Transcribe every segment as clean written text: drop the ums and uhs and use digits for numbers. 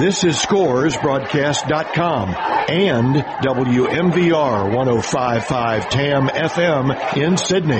thisisscoresbroadcast.com and WMVR 105.5 TAM FM in Sydney.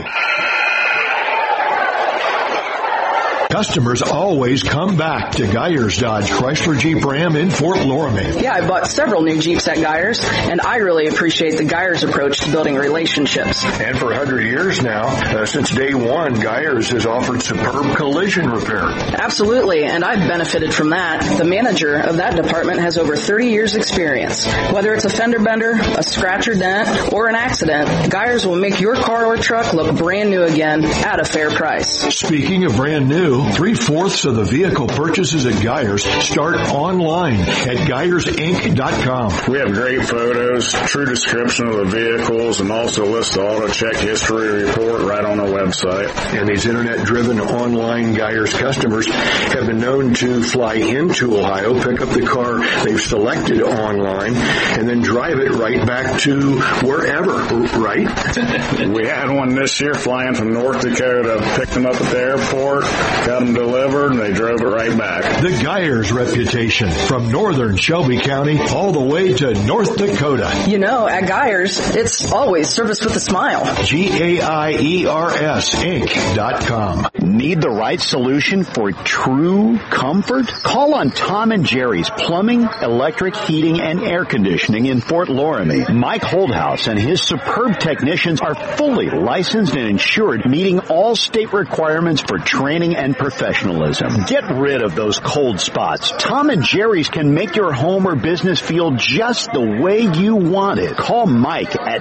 Customers always come back to Geyers Dodge Chrysler Jeep Ram in Fort Loramie. Yeah, I bought several new Jeeps at Geyers, and I really appreciate the Geyers approach to building relationships. And for 100 years now, since day one, Geyers has offered superb collision repair. Absolutely, and I've benefited from that. The manager of that department has over 30 years experience. Whether it's a fender bender, a scratch or dent, or an accident, Geyers will make your car or truck look brand new again at a fair price. Speaking of brand new, 3/4 of the vehicle purchases at Geyers start online at GeyersInc.com. We have great photos, true description of the vehicles, and also list the auto check history report right on our website. And these internet-driven online Geyers customers have been known to fly into Ohio, pick up the car they've selected online, and then drive it right back to wherever, right? We had one this year flying from North Dakota, picked them up at the airport, got them delivered, and they drove it right back. The Geyers reputation, from northern Shelby County all the way to North Dakota. You know, at Geyers, it's always service with a smile. GAIERS Inc.com. Need the right solution for true comfort? Call on Tom and Jerry's Plumbing, Electric, Heating, and Air Conditioning in Fort Loramie. Mike Holdhouse and his superb technicians are fully licensed and insured, meeting all state requirements for training and professionalism. Get rid of those cold spots. Tom and Jerry's can make your home or business feel just the way you want it. Call Mike at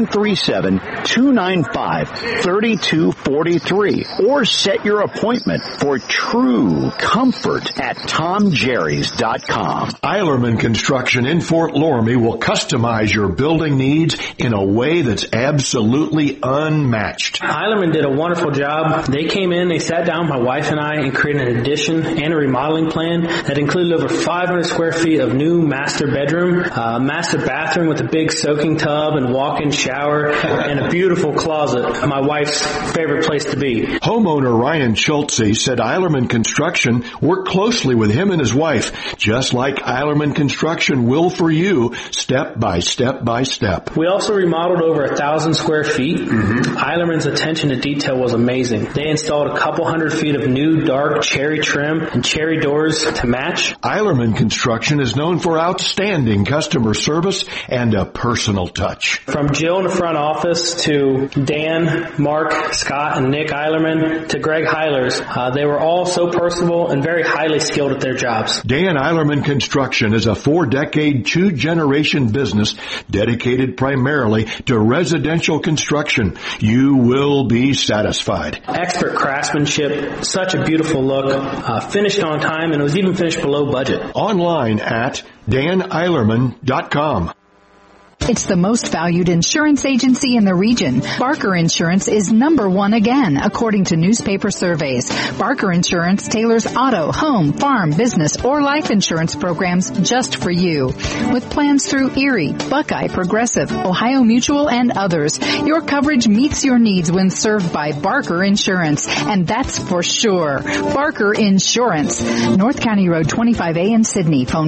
937-295-3243 or set your appointment for true comfort at TomJerrys.com. Eilerman Construction in Fort Loramie will customize your building needs in a way that's absolutely unmatched. Eilerman did a wonderful job. They came in, they sat down, my wife and I, and created an addition and a remodeling plan that included over 500 square feet of new master bedroom, master bathroom with a big soaking tub and walk-in shower, and a beautiful closet, my wife's favorite place to be. Homeowner Ryan Schultze said Eilerman Construction worked closely with him and his wife, just like Eilerman Construction will for you, step by step by step. We also remodeled over 1,000 square feet. Eilerman's attention to detail was amazing. They installed a couple hundred feet of new dark cherry trim and cherry doors to match. Eilerman Construction is known for outstanding customer service and a personal touch. From Jill in the front office to Dan, Mark, Scott, and Nick Eilerman to Greg Heilers, they were all so personable and very highly skilled at their jobs. Dan Eilerman Construction is a 4-decade, 2-generation business dedicated primarily to residential construction. You will be satisfied. Expert craftsmanship, such a beautiful look, finished on time, and it was even finished below budget. Online at DanEilerman.com. It's the most valued insurance agency in the region. Barker Insurance is #1 again, according to newspaper surveys. Barker Insurance tailors auto, home, farm, business, or life insurance programs just for you. With plans through Erie, Buckeye, Progressive, Ohio Mutual, and others, your coverage meets your needs when served by Barker Insurance, and that's for sure. Barker Insurance. North County Road 25A in Sydney. Phone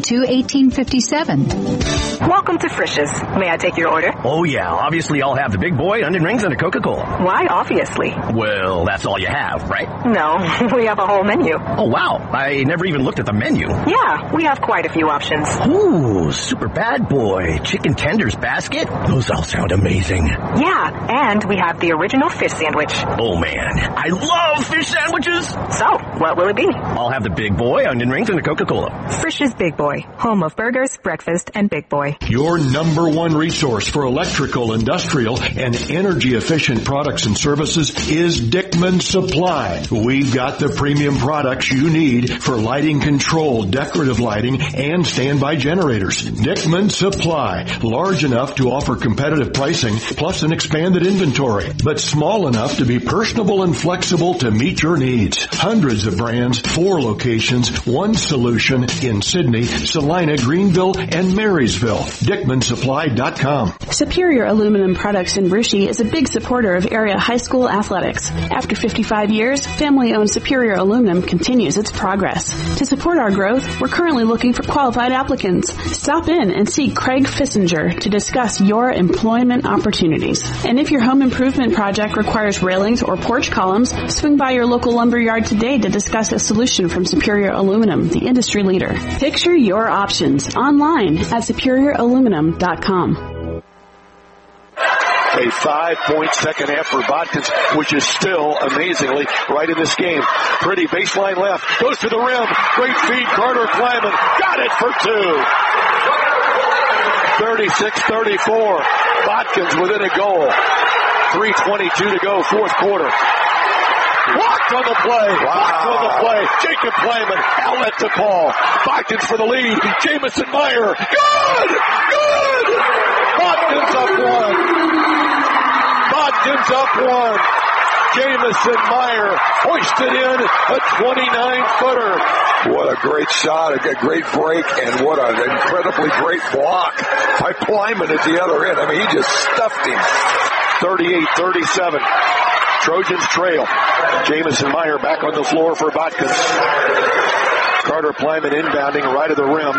492-1857. Welcome to Frisch's. May I take your order? Oh, yeah. Obviously, I'll have the big boy, onion rings, and a Coca-Cola. Why obviously? Well, that's all you have, right? No, we have a whole menu. Oh, wow. I never even looked at the menu. Yeah, we have quite a few options. Ooh, super bad boy. Chicken tenders basket? Those all sound amazing. Yeah, and we have the original fish sandwich. Oh, man. I love fish sandwiches. So, what will it be? I'll have the big boy, onion rings, and a Coca-Cola. Frisch's Big Boy, home of burgers, breakfast, and Big Boy. Your #1 resource for electrical, industrial, and energy-efficient products and services is Dickman Supply. We've got the premium products you need for lighting control, decorative lighting, and standby generators. Dickman Supply, large enough to offer competitive pricing, plus an expanded inventory, but small enough to be personable and flexible to meet your needs. Hundreds of brands, 4 locations, 1 solution in Sydney, Salina, Greenville, and Marysville. DickmanSupply.com. Superior Aluminum Products in Brushy is a big supporter of area high school athletics. After 55 years, family-owned Superior Aluminum continues its progress. To support our growth, we're currently looking for qualified applicants. Stop in and see Craig Fissinger to discuss your employment opportunities. And if your home improvement project requires railings or porch columns, swing by your local lumber yard today to discuss a solution from Superior Aluminum, the industry leader. Picture your options online at superiораluminum.com. A 5-point second half for Botkins, which is still amazingly right in this game. Pretty baseline left, goes to the rim. Great feed, Carter Kleiman got it for 2. 36-34. Botkins within a goal. 3:22 to go, fourth quarter. Blocked on the play. Blocked on the play. Jacob Kleiman, outlet to Paul. Botkins for the lead. Jamison Meyer. Good! Good! Botkins up 1. Botkins up 1. Jamison Meyer hoisted in a 29-footer. What a great shot, a great break, and what an incredibly great block by Kleiman at the other end. I mean, he just stuffed him. 38-37. Trojans trail. Jamison Meyer back on the floor for Botkins. Carter Kleiman inbounding right of the rim.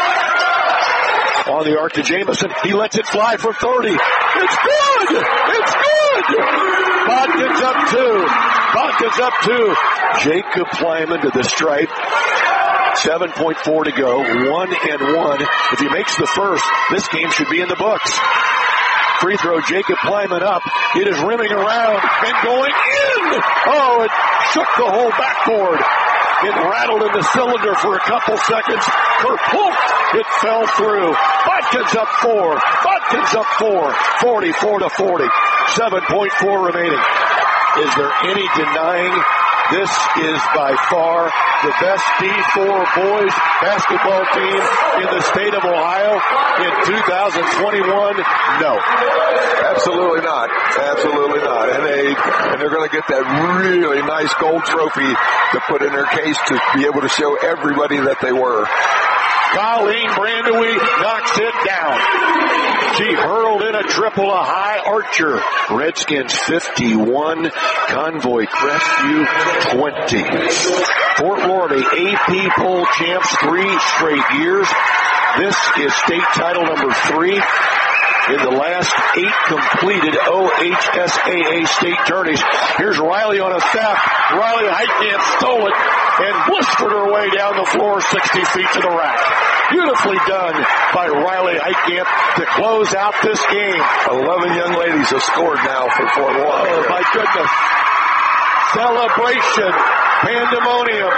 On the arc to Jamison. He lets it fly for 30. It's good! It's good! Botkins up 2. Botkins up 2. Jacob Kleiman to the stripe. 7.4 to go. 1-1. If he makes the first, this game should be in the books. Free throw, Jacob Kleiman up. It is rimming around and going in. Oh, it shook the whole backboard. It rattled in the cylinder for a couple seconds. Kerplunk, it fell through. Botkins up 4. Botkins up 4. 44-40. 7.4 remaining. Is there any denying this is by far the best D4 boys basketball team in the state of Ohio in 2021? No. Absolutely not. Absolutely not. And they're going to get that really nice gold trophy to put in their case to be able to show everybody that they were. Colleen Brandewie knocks it down. She hurled in a triple, a high archer. Redskins 51, Convoy Crestview 20. Fort Lauderdale AP poll champs 3 straight years. This is state title number 3. In the last 8 completed OHSAA state tourneys. Here's Riley on a theft. Riley Heitkamp stole it and blistered her way down the floor 60 feet to the rack. Beautifully done by Riley Heitkamp to close out this game. 11 young ladies have scored now for Fort Lauderdale. Oh, my goodness. Celebration. Pandemonium.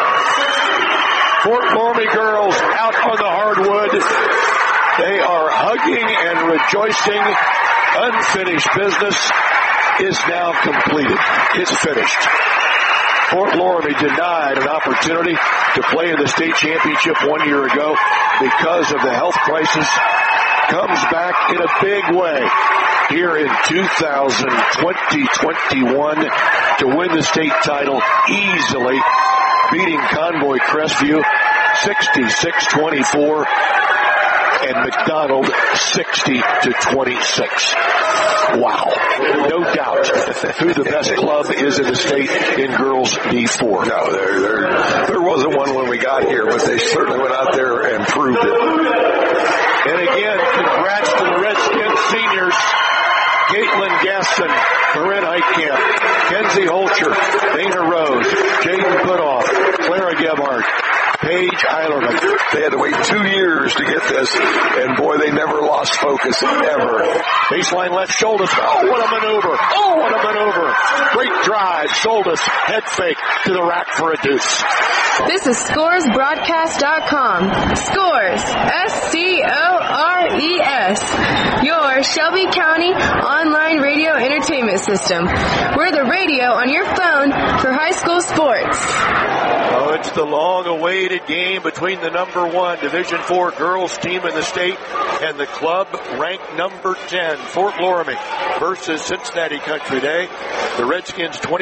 Fort Lauderdale girls out on the hardwood. They are hugging and rejoicing. Unfinished business is now completed. It's finished. Fort Lauderdale denied an opportunity to play in the state championship 1 year ago because of the health crisis. Comes back in a big way here in 2020-21 to win the state title easily, beating Convoy Crestview 66-24. And McDonald 60-26. Wow. No doubt who the best club is in the state in girls D4. No, there wasn't one when we got here, but they certainly went out there and proved it. And again, congrats to the Redskins seniors. Caitlin Gaston, Corinne Heitkamp, Kenzie Holcher, Dana Rose, Jaden Putoff, Clara Gebhardt, Paige Eilerman. They had to wait 2 years to get this, and boy, they never lost focus, ever. Baseline left, Schultes. Oh, what a maneuver. Oh, what a maneuver. Great drive. Schultes, head fake to the rack for a deuce. This is ScoresBroadcast.com. Scores, S-C-O-R-E-S. Your Shelby County online radio entertainment system. We're the radio on your phone for high school sports. Oh, it's the long-awaited game between the number 1 Division IV girls team in the state and the club ranked number 10, Fort Loramie versus Cincinnati Country Day. The Redskins 25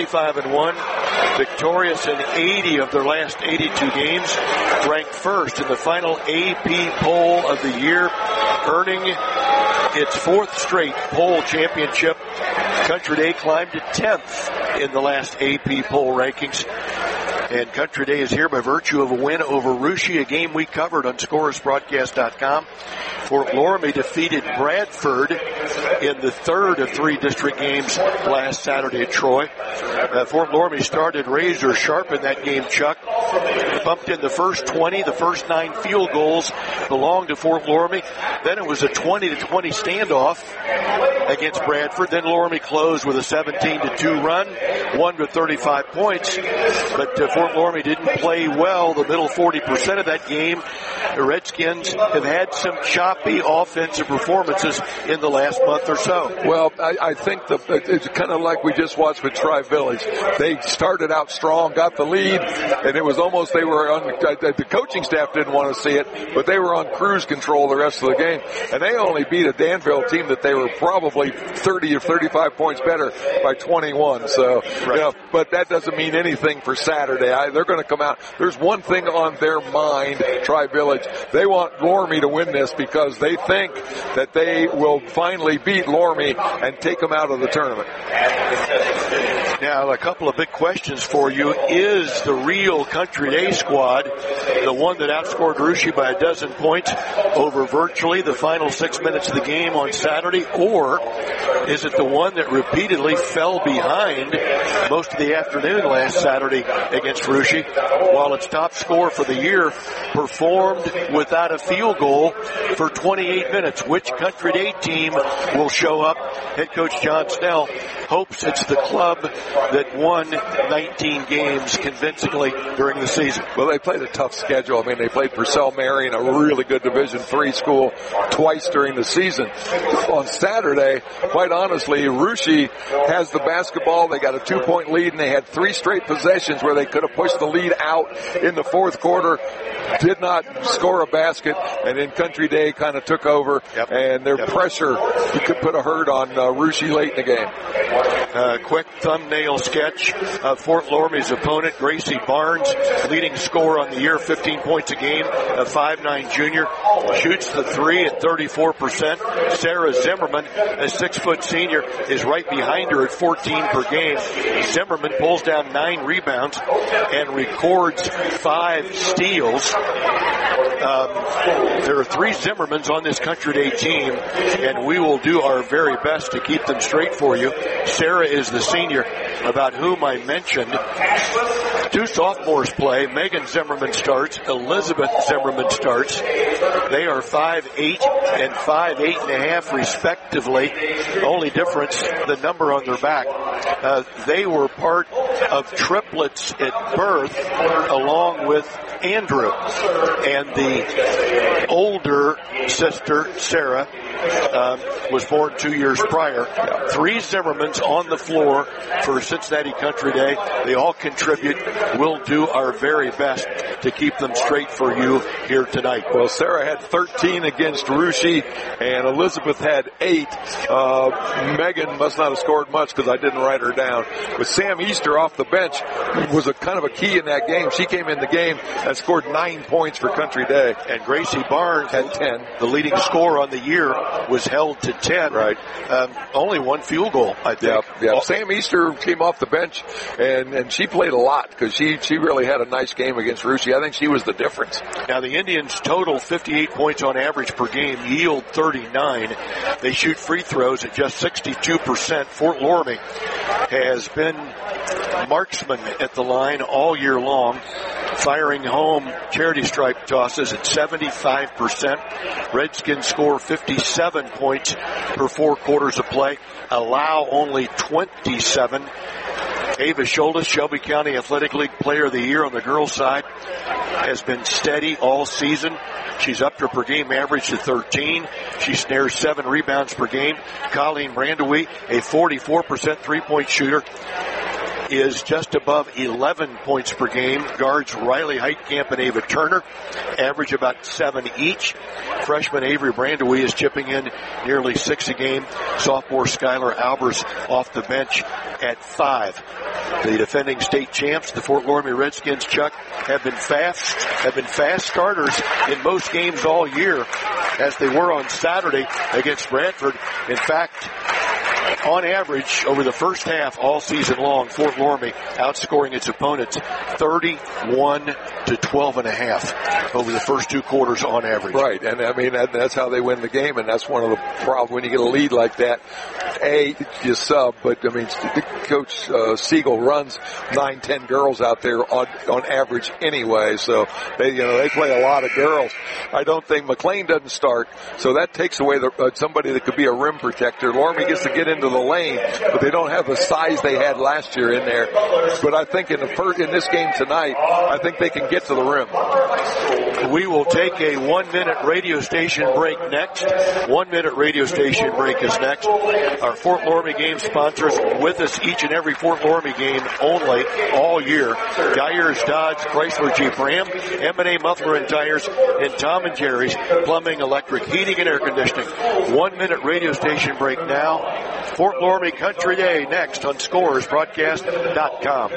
25-1, victorious in 80 of their last 82 games, ranked first in the final AP poll of the year, earning its fourth straight poll championship. Country Day climbed to 10th in the last AP poll rankings. And Country Day is here by virtue of a win over Russia, a game we covered on ScorersBroadcast.com. Fort Loramie defeated Bradford in the third of 3 district games last Saturday at Troy. Fort Loramie started razor sharp in that game, Chuck. Bumped in the first 20. The first 9 field goals belonged to Fort Loramie. Then it was a 20-20 standoff against Bradford. Then Loramie closed with a 17-2 run, won with 35 points. But Fort Loramie didn't play well the middle 40% of that game. The Redskins have had some choppy offensive performances in the last month or so. Well, I think it's kind of like we just watched with Tri-Village. They started out strong, got the lead, and it was almost they were on the coaching staff didn't want to see it, but they were on cruise control the rest of the game. And they only beat a Danville team that they were probably 30 or 35 points better by 21. So, right. But that doesn't mean anything for Saturday. They're going to come out. There's one thing on their mind, Tri-Village. They want Loramie to win this because they think that they will finally beat Loramie and take them out of the tournament. Now, a couple of big questions for you. Is the real Country Day squad the one that outscored Russia by a dozen points over virtually the final 6 minutes of the game on Saturday? Or is it the one that repeatedly fell behind most of the afternoon last Saturday against Russia, while its top scorer for the year performed without a field goal for 28 minutes? Which Country Day team will show up? Head coach John Snell hopes it's the club that won 19 games convincingly during the season. Well, they played a tough schedule. I mean, they played Purcell Marion, a really good Division III school, twice during the season. On Saturday, quite honestly, Russia has the basketball. They got a 2-point lead, and they had 3 straight possessions where they could have pushed the lead out in the fourth quarter. Did not score a basket, and then Country Day kind of took over, and their pressure, you could put a hurt on Russia late in the game. Quick thumbnail sketch of Fort Loramie's opponent, Gracie Barnes, leading scorer on the year, 15 points a game, a 5'9" junior, shoots the 3 at 34%. Sarah Zimmerman, a 6-foot senior, is right behind her at 14 per game. Zimmerman pulls down 9 rebounds and records 5 steals. There are 3 Zimmermans on this Country Day team, and we will do our very best to keep them straight for you. Sarah is the senior about whom I mentioned. 2 sophomores play. Megan Zimmerman starts. Elizabeth Zimmerman starts. They are 5'8" and 5'8.5" respectively. Only difference, the number on their back. They were part of triplets at birth along with Andrew. And the older sister, Sarah, was born 2 years prior. 3 Zimmermans on the floor for Cincinnati Country Day. They all contribute. We'll do our very best to keep them straight for you here tonight. Well, Sarah had 13 against Russia, and Elizabeth had 8. Megan must not have scored much because I didn't write her down. But Sam Easter off the bench was a kind of a key in that game. She came in the game and scored 9 points for Country Day. And Gracie Barnes had 10. The leading scorer on the year was held to 10. Right. Only 1 field goal, I think. Yeah. Sam Easter came off the bench, and she played a lot because she really had a nice game against Russia. I think she was the difference. Now, the Indians total 58 points on average per game, yield 39. They shoot free throws at just 62%. Fort Loramie has been marksman at the line all year long, firing home charity stripe tosses at 75%. Redskins score 57 points per 4 quarters of play, allow only 27. Ava Schultes, Shelby County Athletic League Player of the Year on the girls' side, has been steady all season. She's upped her per game average to 13. She snares 7 rebounds per game. Colleen Brandewie, a 44% 3-point shooter, is just above 11 points per game. Guards Riley Heitkamp and Ava Turner average about 7 each. Freshman Avery Brandewie is chipping in nearly 6 a game. Sophomore Skylar Albers off the bench at 5. The defending state champs, the Fort Loramie Redskins, Chuck, have been fast starters in most games all year, as they were on Saturday against Bradford. In fact, on average, over the first half all season long, Fort Loramie outscoring its opponents 31 to 12.5 over the first 2 quarters on average. Right, and I mean, that's how they win the game, and that's one of the problems when you get a lead like that. You sub, but I mean, Coach Siegel runs 9-10 girls out there on average anyway, so they play a lot of girls. I don't think McLean doesn't start, so that takes away somebody that could be a rim protector. Loramie gets to get into the lane, but they don't have the size they had last year in there. But I think in this game tonight, I think they can get to the rim. We will take a 1-minute radio station break next. 1-minute radio station break is next. Our Fort Loramie game sponsors with us each and every Fort Loramie game only all year. Geyers, Dodge, Chrysler, Jeep, Ram, M&A Muffler and Tires, and Tom and Jerry's Plumbing, Electric, Heating, and Air Conditioning. 1-minute radio station break now. Fort Loramie Country Day next on ScoresBroadcast.com.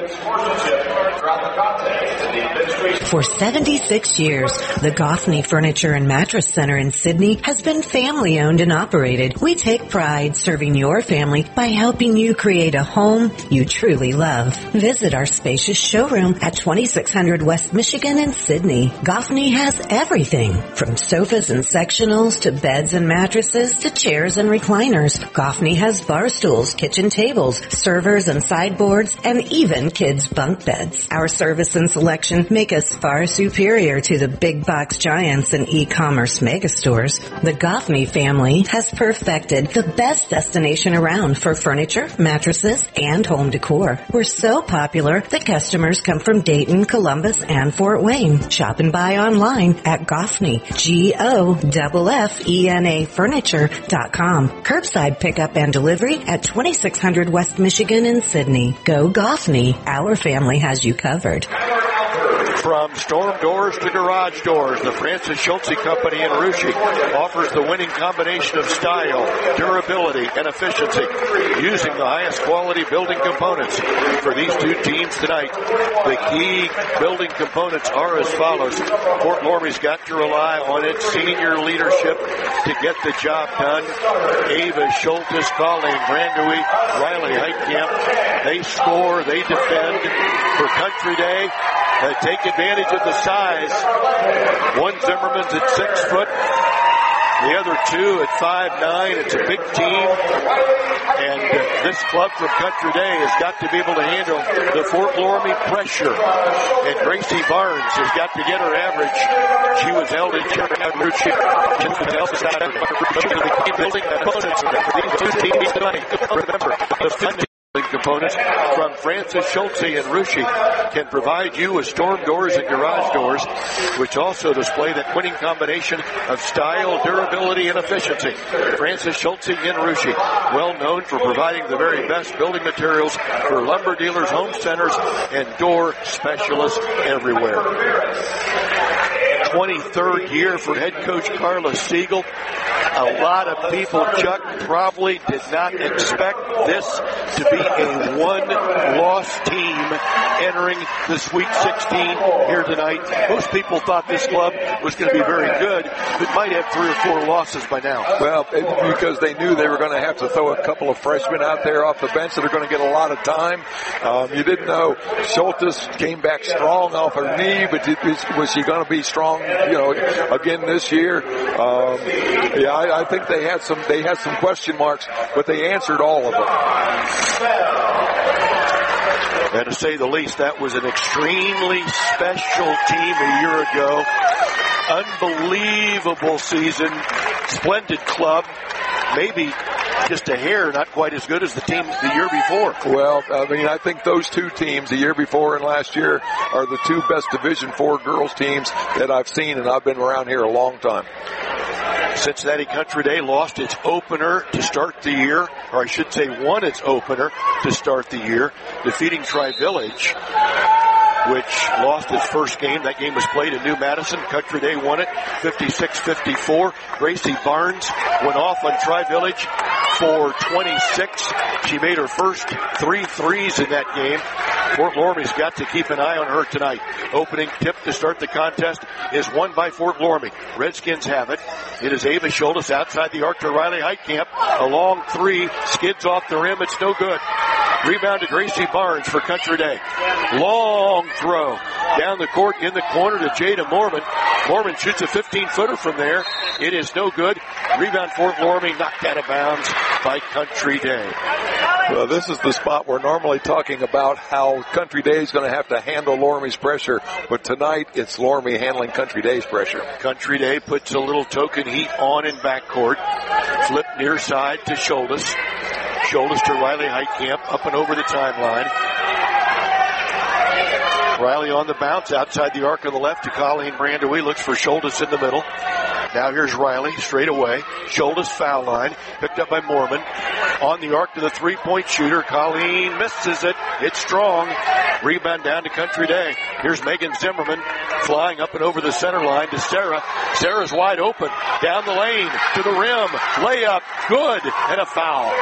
For 76 years, the Goffney Furniture and Mattress Center in Sydney has been family owned and operated. We take pride serving your family by helping you create a home you truly love. Visit our spacious showroom at 2600 West Michigan in Sydney. Goffney has everything from sofas and sectionals to beds and mattresses to chairs and recliners. Goffney has bar stools, kitchen tables, servers and sideboards, and even kids' bunk beds. Our service and selection make us far superior to the big box giants and e-commerce megastores. The Goffney family has perfected the best destination around for furniture, mattresses, and home decor. We're so popular that customers come from Dayton, Columbus, and Fort Wayne. Shop and buy online at Goffney, GOFFENA Furniture.com. Curbside pickup and delivery at 2600 West Michigan in Sydney. Go Goffney. Our family has you covered. From storm doors to garage doors, the Francis Schultze Company in Russia offers the winning combination of style, durability, and efficiency using the highest quality building components. For these 2 teams tonight, the key building components are as follows. Fort Loramie's got to rely on its senior leadership to get the job done. Ava Schultes, Colleen Brandewie, Riley Heitkamp, they score, they defend. For Country Day, they take advantage of the size. One Zimmerman's at 6 foot. The other 2 at 5'9". It's a big team. And this club from Country Day has got to be able to handle the Fort Loramie pressure. And Gracie Barnes has got to get her average. She was held in check at Ruchi. Building opponents for these 2 teams tonight. Remember, the components from Francis Schultze and Russia can provide you with storm doors and garage doors, which also display that winning combination of style, durability, and efficiency. Francis Schultze and Russia, well known for providing the very best building materials for lumber dealers, home centers, and door specialists everywhere. 23rd year for head coach Carla Siegel. A lot of people, Chuck, probably did not expect this to be a one-loss team entering the Sweet 16 here tonight. Most people thought this club was going to be very good, but might have 3 or 4 losses by now. Well, because they knew they were going to have to throw a couple of freshmen out there off the bench that are going to get a lot of time. You didn't know Schultes came back strong off her knee, but was she going to be strong, again this year? I think they had some question marks, but they answered all of them. And to say the least, that was an extremely special team a year ago. Unbelievable season. Splendid club. Maybe just a hair not quite as good as the team the year before. Well, I think those 2 teams, the year before and last year, are the 2 best Division IV girls teams that I've seen, and I've been around here a long time. Cincinnati Country Day lost its opener to start the year, or I should say won its opener to start the year, defeating Tri-Village, which lost its first game. That game was played in New Madison. Country Day won it 56-54. Gracie Barnes went off on Tri-Village for 26. She made her first 3 threes in that game. Fort Loramie's got to keep an eye on her tonight. Opening tip to start the contest is won by Fort Loramie. Redskins have it. It is Ava Schultes outside the arc to Riley Heitkamp. A long 3 skids off the rim. It's no good. Rebound to Gracie Barnes for Country Day. Long throw down the court in the corner to Jada Mormon. Mormon shoots a 15-footer from there. It is no good. Rebound Fort Loramie, knocked out of bounds by Country Day. Well, this is the spot we're normally talking about how Country Day is going to have to handle Loramie's pressure, but tonight it's Loramie handling Country Day's pressure. Country Day puts a little token heat on in backcourt. Flip near side to Schultes. Schultes to Riley Heitkamp, up and over the timeline. Riley on the bounce, outside the arc on the left to Colleen Brandewie, looks for Schultes in the middle. Now here's Riley, straight away. Schultes foul line, picked up by Mormon. On the arc to the three-point shooter. Colleen misses it. It's strong. Rebound down to Country Day. Here's Megan Zimmerman flying up and over the center line to Sarah. Sarah's wide open. Down the lane to the rim. Layup. Good. And a foul.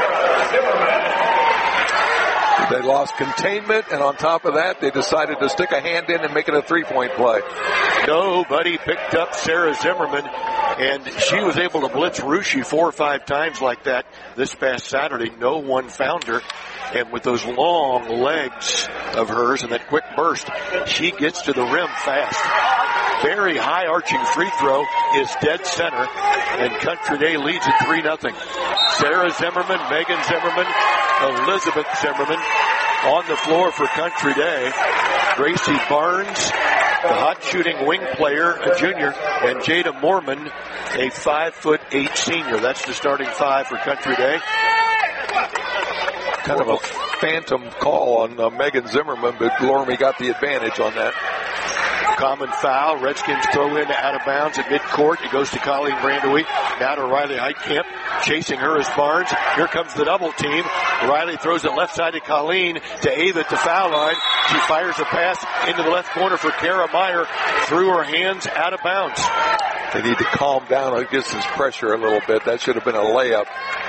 They lost containment, and on top of that, they decided to stick a hand in and make it a three-point play. Nobody picked up Sarah Zimmerman, and she was able to blitz Russia 4 or 5 times like that this past Saturday. No one found her, and with those long legs of hers and that quick burst, she gets to the rim fast. Very high arching free throw is dead center, and Country Day leads at 3-0. Sarah Zimmerman, Megan Zimmerman, Elizabeth Zimmerman on the floor for Country Day. Gracie Barnes, the hot shooting wing player, a junior, and Jada Mormon, a 5'8" senior. That's the starting 5 for Country Day. Kind of a phantom call on Megan Zimmerman, but Loramie got the advantage on that. Common foul. Redskins throw in out of bounds at midcourt. It goes to Colleen Brandewie. Now to Riley Heitkamp. Chasing her is Barnes. Here comes the double team. Riley throws it left side to Colleen. To Ava at the foul line. She fires a pass into the left corner for Kara Meyer. Through her hands out of bounds. They need to calm down against this pressure a little bit. That should have been a layup.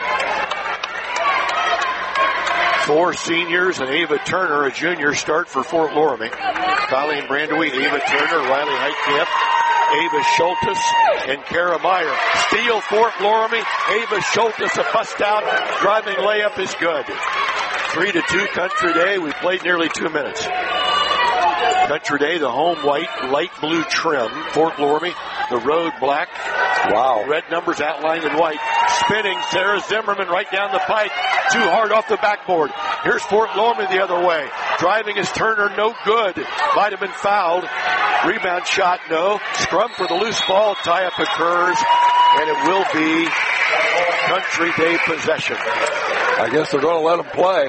4 seniors and Ava Turner, a junior, start for Fort Loramie. Colleen Brandewie, Ava Turner, Riley Heitkamp, Ava Schultes, and Kara Meyer. Steal Fort Loramie. Ava Schultes, a bust out. Driving layup is good. 3-2 Country Day. We played nearly 2 minutes. Country Day, the home white, light blue trim. Fort Loramie, the road black. Wow. Red numbers outlined in white. Spinning, Sarah Zimmerman right down the pike. Too hard off the backboard. Here's Fort Loramie the other way. Driving is Turner, no good. Might have been fouled. Rebound shot, no. Scrum for the loose ball. Tie-up occurs, and it will be Country Day possession. I guess they're going to let them play.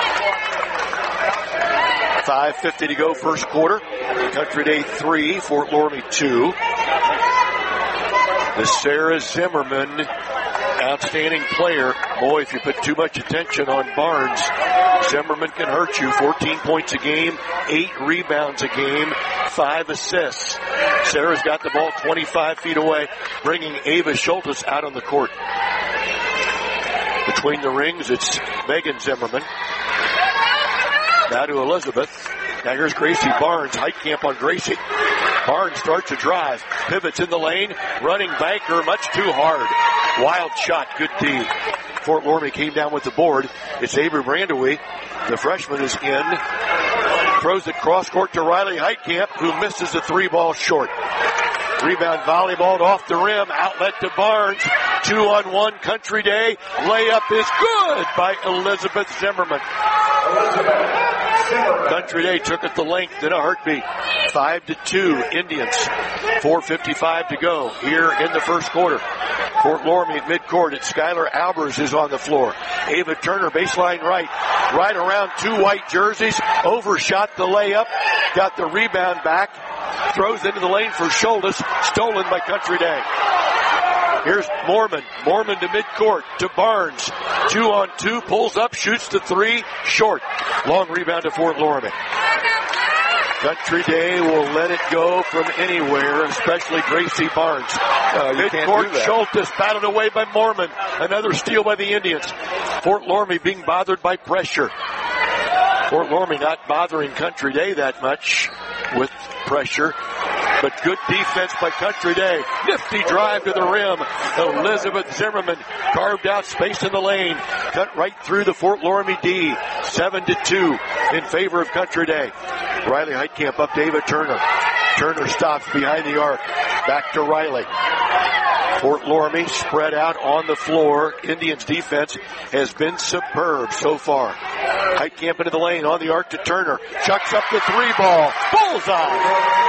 5:50 to go first quarter. Country Day 3, Fort Loramie 2. The Sarah Zimmerman, outstanding player. Boy, if you put too much attention on Barnes, Zimmerman can hurt you. 14 points a game, 8 rebounds a game, 5 assists. Sarah's got the ball 25 feet away, bringing Ava Schultes out on the court. Between the rings, it's Megan Zimmerman. Now to Elizabeth. Now here's Gracie Barnes. Heitkamp on Gracie. Barnes starts to drive. Pivots in the lane. Running banker much too hard. Wild shot. Good D. Fort Loramie came down with the board. It's Ava Brandewie. The freshman is in. Throws it cross court to Riley Heitkamp, who misses the 3-ball short. Rebound volleyballed off the rim. Outlet to Barnes. 2-on-1 Country Day. Layup is good by Elizabeth Zimmerman. Country Day took it the length in a heartbeat. 5-2 Indians. 4:55 to go here in the first quarter. Fort Loramie at midcourt. It's Skylar Albers is on the floor. Ava Turner baseline right. Right around 2 white jerseys. Overshot the layup. Got the rebound back. Throws into the lane for Schultes. Stolen by Country Day. Here's Mormon. Mormon to midcourt to Barnes. 2-on-2, pulls up, shoots the three, short. Long rebound to Fort Loramie. Country Day will let it go from anywhere, especially Gracie Barnes. Midcourt, Schultes battled away by Mormon. Another steal by the Indians. Fort Loramie being bothered by pressure. Fort Loramie not bothering Country Day that much with pressure, but good defense by Country Day. Nifty drive to the rim. Elizabeth Zimmerman carved out space in the lane. Cut right through the Fort Loramie D. 7-2 in favor of Country Day. Riley Heitkamp up to Ava Turner. Turner stops behind the arc. Back to Riley. Fort Loramie spread out on the floor. Indians defense has been superb so far. Heitkamp into the lane on the arc to Turner. Chucks up the three ball. Bullseye.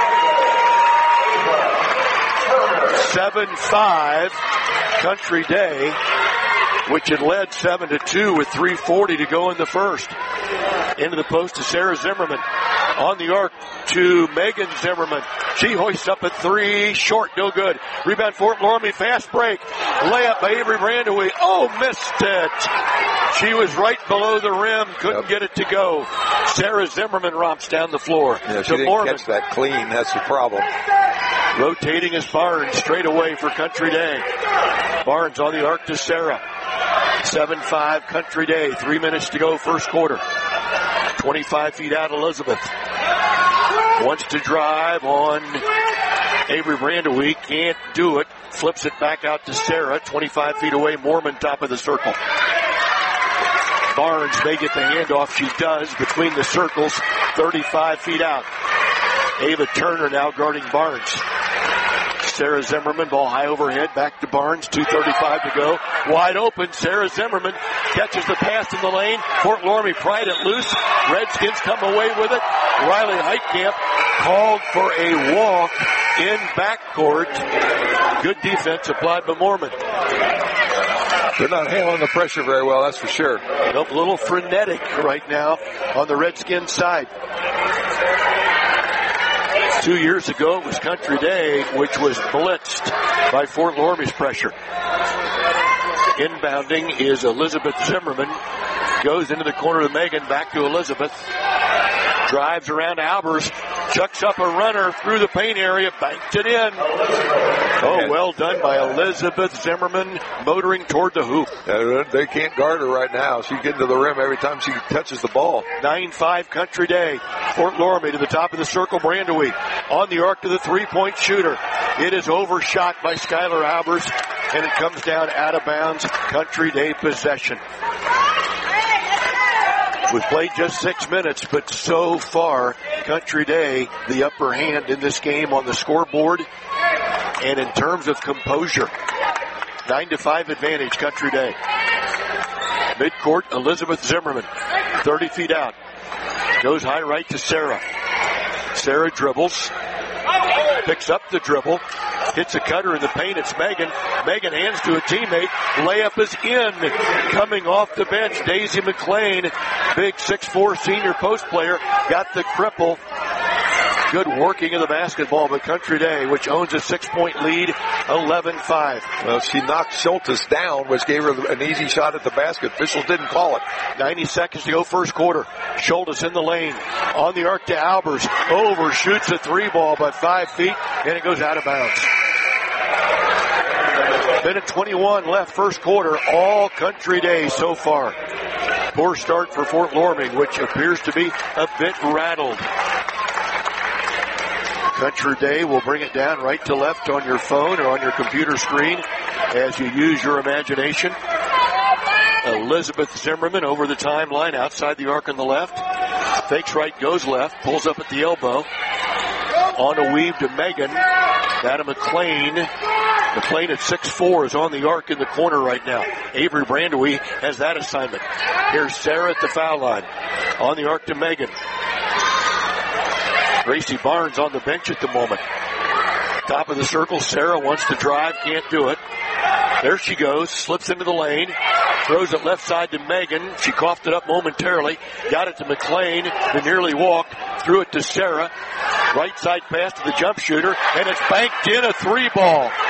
7-5 Country Day, which had led 7-2 with 3:40 to go in the first. Into the post to Sarah Zimmerman. On the arc to Megan Zimmerman. She hoists up a three. Short, no good. Rebound Fort Loramie. Fast break. Layup by Avery Brandewee. Oh, missed it. She was right below the rim. Couldn't get it to go. Sarah Zimmerman romps down the floor. Yeah, she didn't catch that clean. That's the problem. Rotating is Barnes straight away for Country Day. Barnes on the arc to Sarah. 7-5 Country Day. 3 minutes to go first quarter. 25 feet out Elizabeth. Wants to drive on Avery Brandewee. Can't do it. Flips it back out to Sarah. 25 feet away. Mormon top of the circle. Barnes may get the handoff. She does between the circles. 35 feet out. Ava Turner now guarding Barnes. Sarah Zimmerman, ball high overhead, back to Barnes, 2:35 to go. Wide open, Sarah Zimmerman catches the pass in the lane. Fort Loramie pried it loose. Redskins come away with it. Riley Heitkamp called for a walk in backcourt. Good defense applied by Mormon. They're not handling the pressure very well, that's for sure. Nope, a little frenetic right now on the Redskins side. 2 years ago, it was Country Day, which was blitzed by Fort Loramie's pressure. Inbounding is Elizabeth Zimmerman. Goes into the corner to Megan, back to Elizabeth. Drives around Albers. Chucks up a runner through the paint area, banked it in. Oh, well done by Elizabeth Zimmerman, motoring toward the hoop. They can't guard her right now. She's getting to the rim every time she touches the ball. 9-5 Country Day. Fort Loramie to the top of the circle, Brandewee. On the arc to the three-point shooter. It is overshot by Skylar Albers, and it comes down out of bounds. Country Day possession. We've played just 6 minutes, but so far, Country Day, the upper hand in this game on the scoreboard and in terms of composure. 9-5 advantage, Country Day. Midcourt, Elizabeth Zimmerman, 30 feet out. Goes high right to Sarah. Sarah dribbles. Picks up the dribble. Hits a cutter in the paint. It's Megan. Megan hands to a teammate. Layup is in. Coming off the bench, Daisy McLean. Big 6'4" senior post player. Got the cripple. Good working of the basketball, but Country Day, which owns a 6-point lead, 11-5. Well, she knocked Schultes down, which gave her an easy shot at the basket. Officials didn't call it. 90 seconds to go first quarter. Schultes in the lane. On the arc to Albers. Overshoots a three ball by 5 feet, and it goes out of bounds. Minute 21 left first quarter. All Country Day so far. Poor start for Fort Loramie, which appears to be a bit rattled. Country Day will bring it down right to left on your phone or on your computer screen as you use your imagination. Elizabeth Zimmerman over the timeline outside the arc on the left. Fakes right, goes left, pulls up at the elbow. On a weave to Megan. Adam McLean. McLean at 6'4" is on the arc in the corner right now. Avery Brandewee has that assignment. Here's Sarah at the foul line. On the arc to Megan. Gracie Barnes on the bench at the moment. Top of the circle, Sarah wants to drive, can't do it. There she goes, slips into the lane, throws it left side to Megan. She coughed it up momentarily, got it to McLean, who nearly walked, threw it to Sarah. Right side pass to the jump shooter, and it's banked in, a three ball.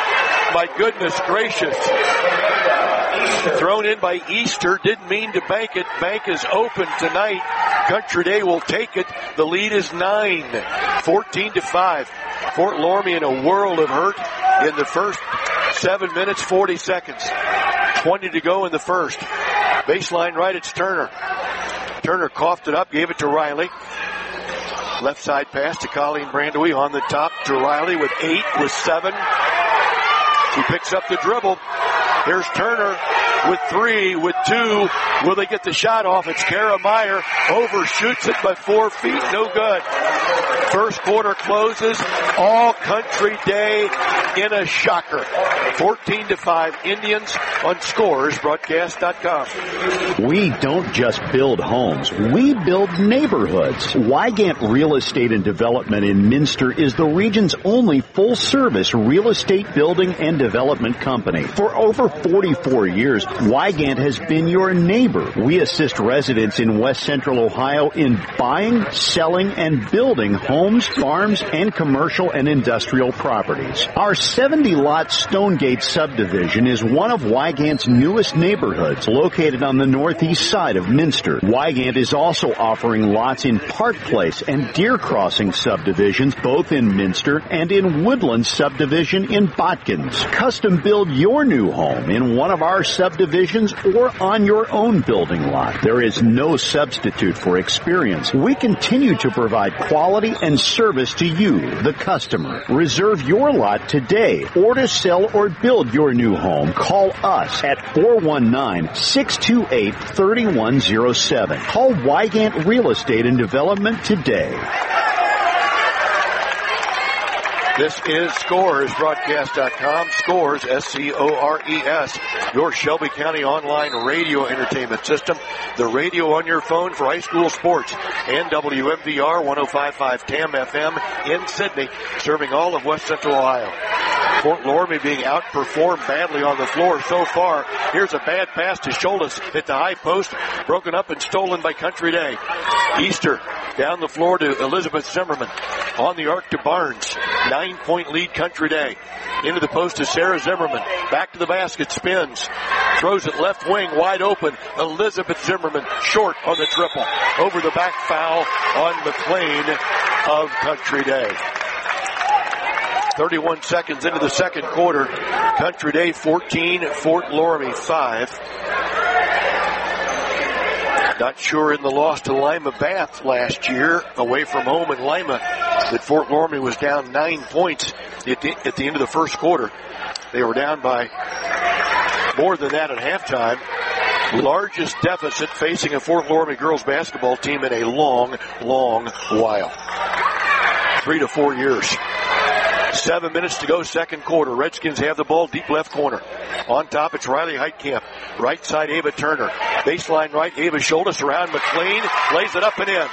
My goodness gracious. Thrown in by Easter. Didn't mean to bank it. Bank is open tonight. Country Day will take it. The lead is 9, 14-5. Fort Loramie in a world of hurt in the first 7 minutes, 40 seconds. 20 to go in the first. Baseline right, it's Turner. Turner coughed it up, gave it to Riley. Left side pass to Colleen Brandowie on the top to Riley with 8, with 7. She picks up the dribble. Here's Turner with 3, with 2. Will they get the shot off? It's Kara Meyer. Overshoots it by 4 feet. No good. First quarter closes. All Country Day in a shocker. 14-5 Indians on ScoresBroadcast.com. We don't just build homes. We build neighborhoods. Wygant Real Estate and Development in Minster is the region's only full-service real estate building and development company. For over 44 years, Wygant has been your neighbor. We assist residents in West Central Ohio in buying, selling, and building homes, farms, and commercial and industrial properties. Our 70-lot Stonegate subdivision is one of Wygant's newest neighborhoods, located on the northeast side of Minster. Wygant is also offering lots in Park Place and Deer Crossing subdivisions, both in Minster, and in Woodland subdivision in Botkins. Custom build your new home in one of our subdivisions or on your own building lot. There is no substitute for experience. We continue to provide quality and service to you, the customer. Reserve your lot today, or to sell or build your new home, call us at 419-628-3107. Call Wygant Real Estate and Development today. This is ScoresBroadcast.com. Scores, S-C-O-R-E-S, your Shelby County online radio entertainment system. The radio on your phone for high school sports. And WMVR 105.5 TAM FM in Sydney, serving all of West Central Ohio. Fort Loramie being outperformed badly on the floor so far. Here's a bad pass to Scholas at the high post, broken up and stolen by Country Day. Easter down the floor to Elizabeth Zimmerman. On the arc to Barnes. 9-point lead Country Day. Into the post to Sarah Zimmerman. Back to the basket, spins. Throws it left wing, wide open. Elizabeth Zimmerman short on the triple. Over the back foul on McLean of Country Day. 31 seconds into the second quarter. Country Day 14, Fort Loramie 5. Not sure in the loss to Lima Bath last year, away from home in Lima, that Fort Loramie was down 9 points at the end of the first quarter. They were down by more than that at halftime. Largest deficit facing a Fort Loramie girls basketball team in a long, long while. 3 to 4 years. 7 minutes to go, second quarter. Redskins have the ball, deep left corner. On top, it's Riley Heitkamp. Right side, Ava Turner. Baseline right, Ava Scholas around McLean. Lays it up and in.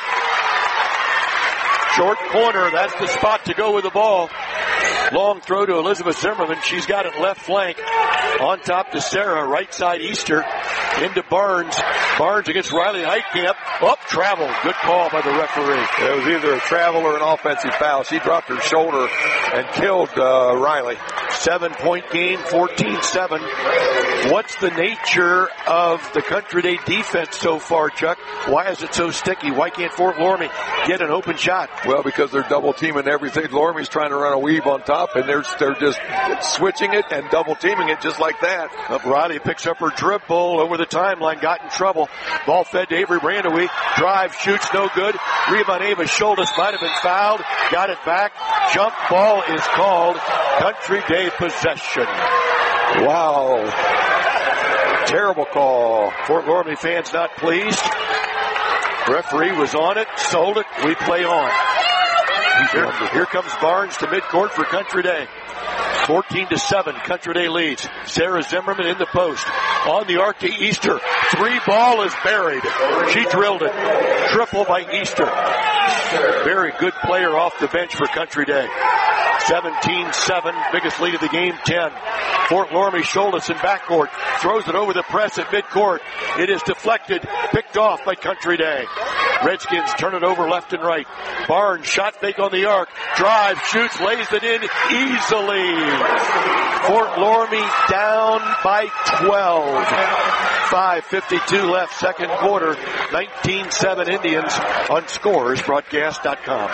Short corner, that's the spot to go with the ball. Long throw to Elizabeth Zimmerman. She's got it left flank. On top to Sarah, right side Easter. Into Barnes. Barnes against Riley Heitkamp. Up, travel. Good call by the referee. It was either a travel or an offensive foul. She dropped her shoulder and killed Riley. 7-point game, 14-7. What's the nature of the Country Day defense so far, Chuck? Why is it so sticky? Why can't Fort Loramie get an open shot? Well, because they're double teaming everything. Loramie's trying to run a weave on top, and they're just switching it and double teaming it just like that. Riley picks up her dribble over the timeline, got in trouble. Ball fed to Avery Brandowie. Drive, shoots, no good. Rebound, Ava Scholas might have been fouled. Got it back. Jump ball is called. Country Day possession. Wow. Terrible call. Fort Loramie fans not pleased. Referee was on it, sold it. We play on. Here comes Barnes to midcourt for Country Day. 14-7, Country Day leads. Sarah Zimmerman in the post. On the arc to Easter. 3 ball is buried. She drilled it. Triple by Easter. Very good player off the bench for Country Day. 17-7, biggest lead of the game, 10. Fort Loramie Scholas in backcourt. Throws it over the press at midcourt. It is deflected, picked off by Country Day. Redskins turn it over left and right. Barnes, shot fake on the arc. Drive, shoots, lays it in easily. Fort Loramie down by 12. 5:52 left, second quarter. 19-7 Indians on ScoresBroadcast.com.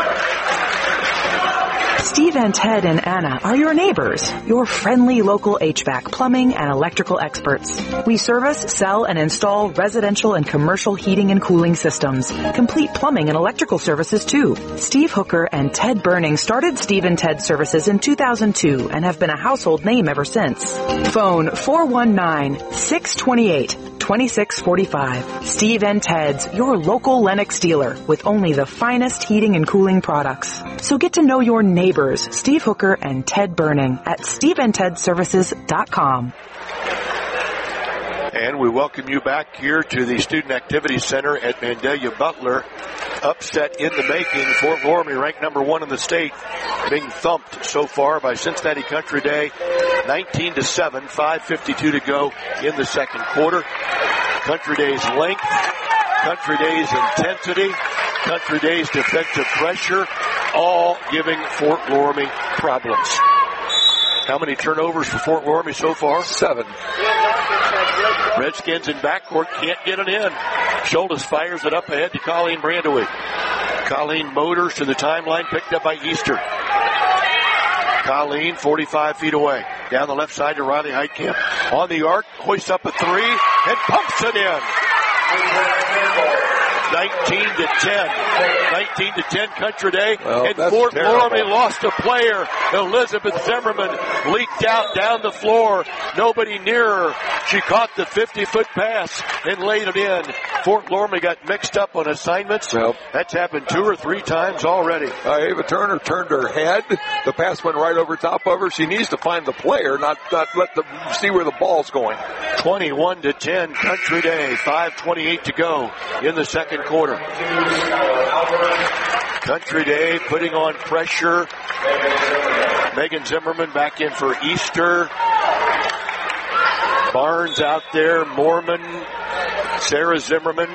Steve and Ted and Anna are your neighbors, your friendly local HVAC, plumbing, and electrical experts. We service, sell, and install residential and commercial heating and cooling systems. Complete plumbing and electrical services too. Steve Hooker and Ted Burning started Steve and Ted Services in 2002 and have been a household name ever since. Phone 419-628-2645. Steve and Ted's, your local Lennox dealer with only the finest heating and cooling products. So get to know your neighbors, Steve Hooker and Ted Burning at SteveandTedServices.com. And we welcome you back here to the Student Activity Center at Vandalia Butler. Upset in the making. Fort Loramie ranked number 1 in the state, being thumped so far by Cincinnati Country Day, 19-7, 5:52 to go in the second quarter. Country Day's length, Country Day's intensity, Country Day's defensive pressure, all giving Fort Loramie problems. How many turnovers for Fort Loramie so far? 7. Redskins in backcourt can't get it in. Schultes fires it up ahead to Colleen Brandewy. Colleen motors to the timeline, picked up by Easter. Colleen 45 feet away. Down the left side to Riley Heitkamp. On the arc, hoists up a 3 and pumps it in. 19-10. 19-10 Country Day. Well, and Fort Loramie lost a player. Elizabeth Zimmerman leaked out down the floor. Nobody near her. She caught the 50-foot pass and laid it in. Fort Loramie got mixed up on assignments. Well, that's happened 2 or 3 times already. Ava Turner turned her head. The pass went right over top of her. She needs to find the player, not let them see where the ball's going. 21-10 Country Day. 5:28 to go in the second quarter. Country Day putting on pressure. Megan Zimmerman back in for Easter. Barnes out there. Mormon. Sarah Zimmerman.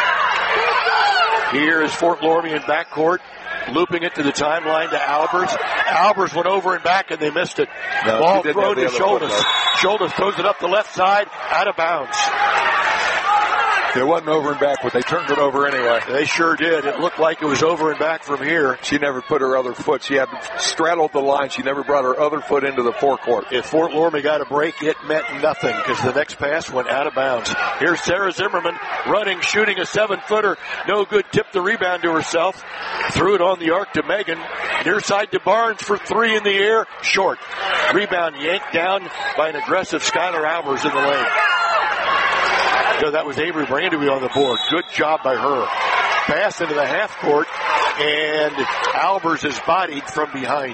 Here is Fort Loramie in backcourt. Looping it to the timeline to Albers. Albers went over and back and they missed it. No, ball thrown to Schultes. Schultes throws it up the left side, out of bounds. It wasn't over and back, but they turned it over anyway. They sure did. It looked like it was over and back from here. She never put her other foot. She had straddled the line. She never brought her other foot into the forecourt. If Fort Loramie got a break, it meant nothing because the next pass went out of bounds. Here's Sarah Zimmerman running, shooting a 7-footer. No good. Tipped the rebound to herself. Threw it on the arc to Megan. Near side to Barnes for 3 in the air. Short. Rebound yanked down by an aggressive Skylar Albers in the lane. No, that was Avery Brandewy on the board. Good job by her. Pass into the half court, and Albers is bodied from behind.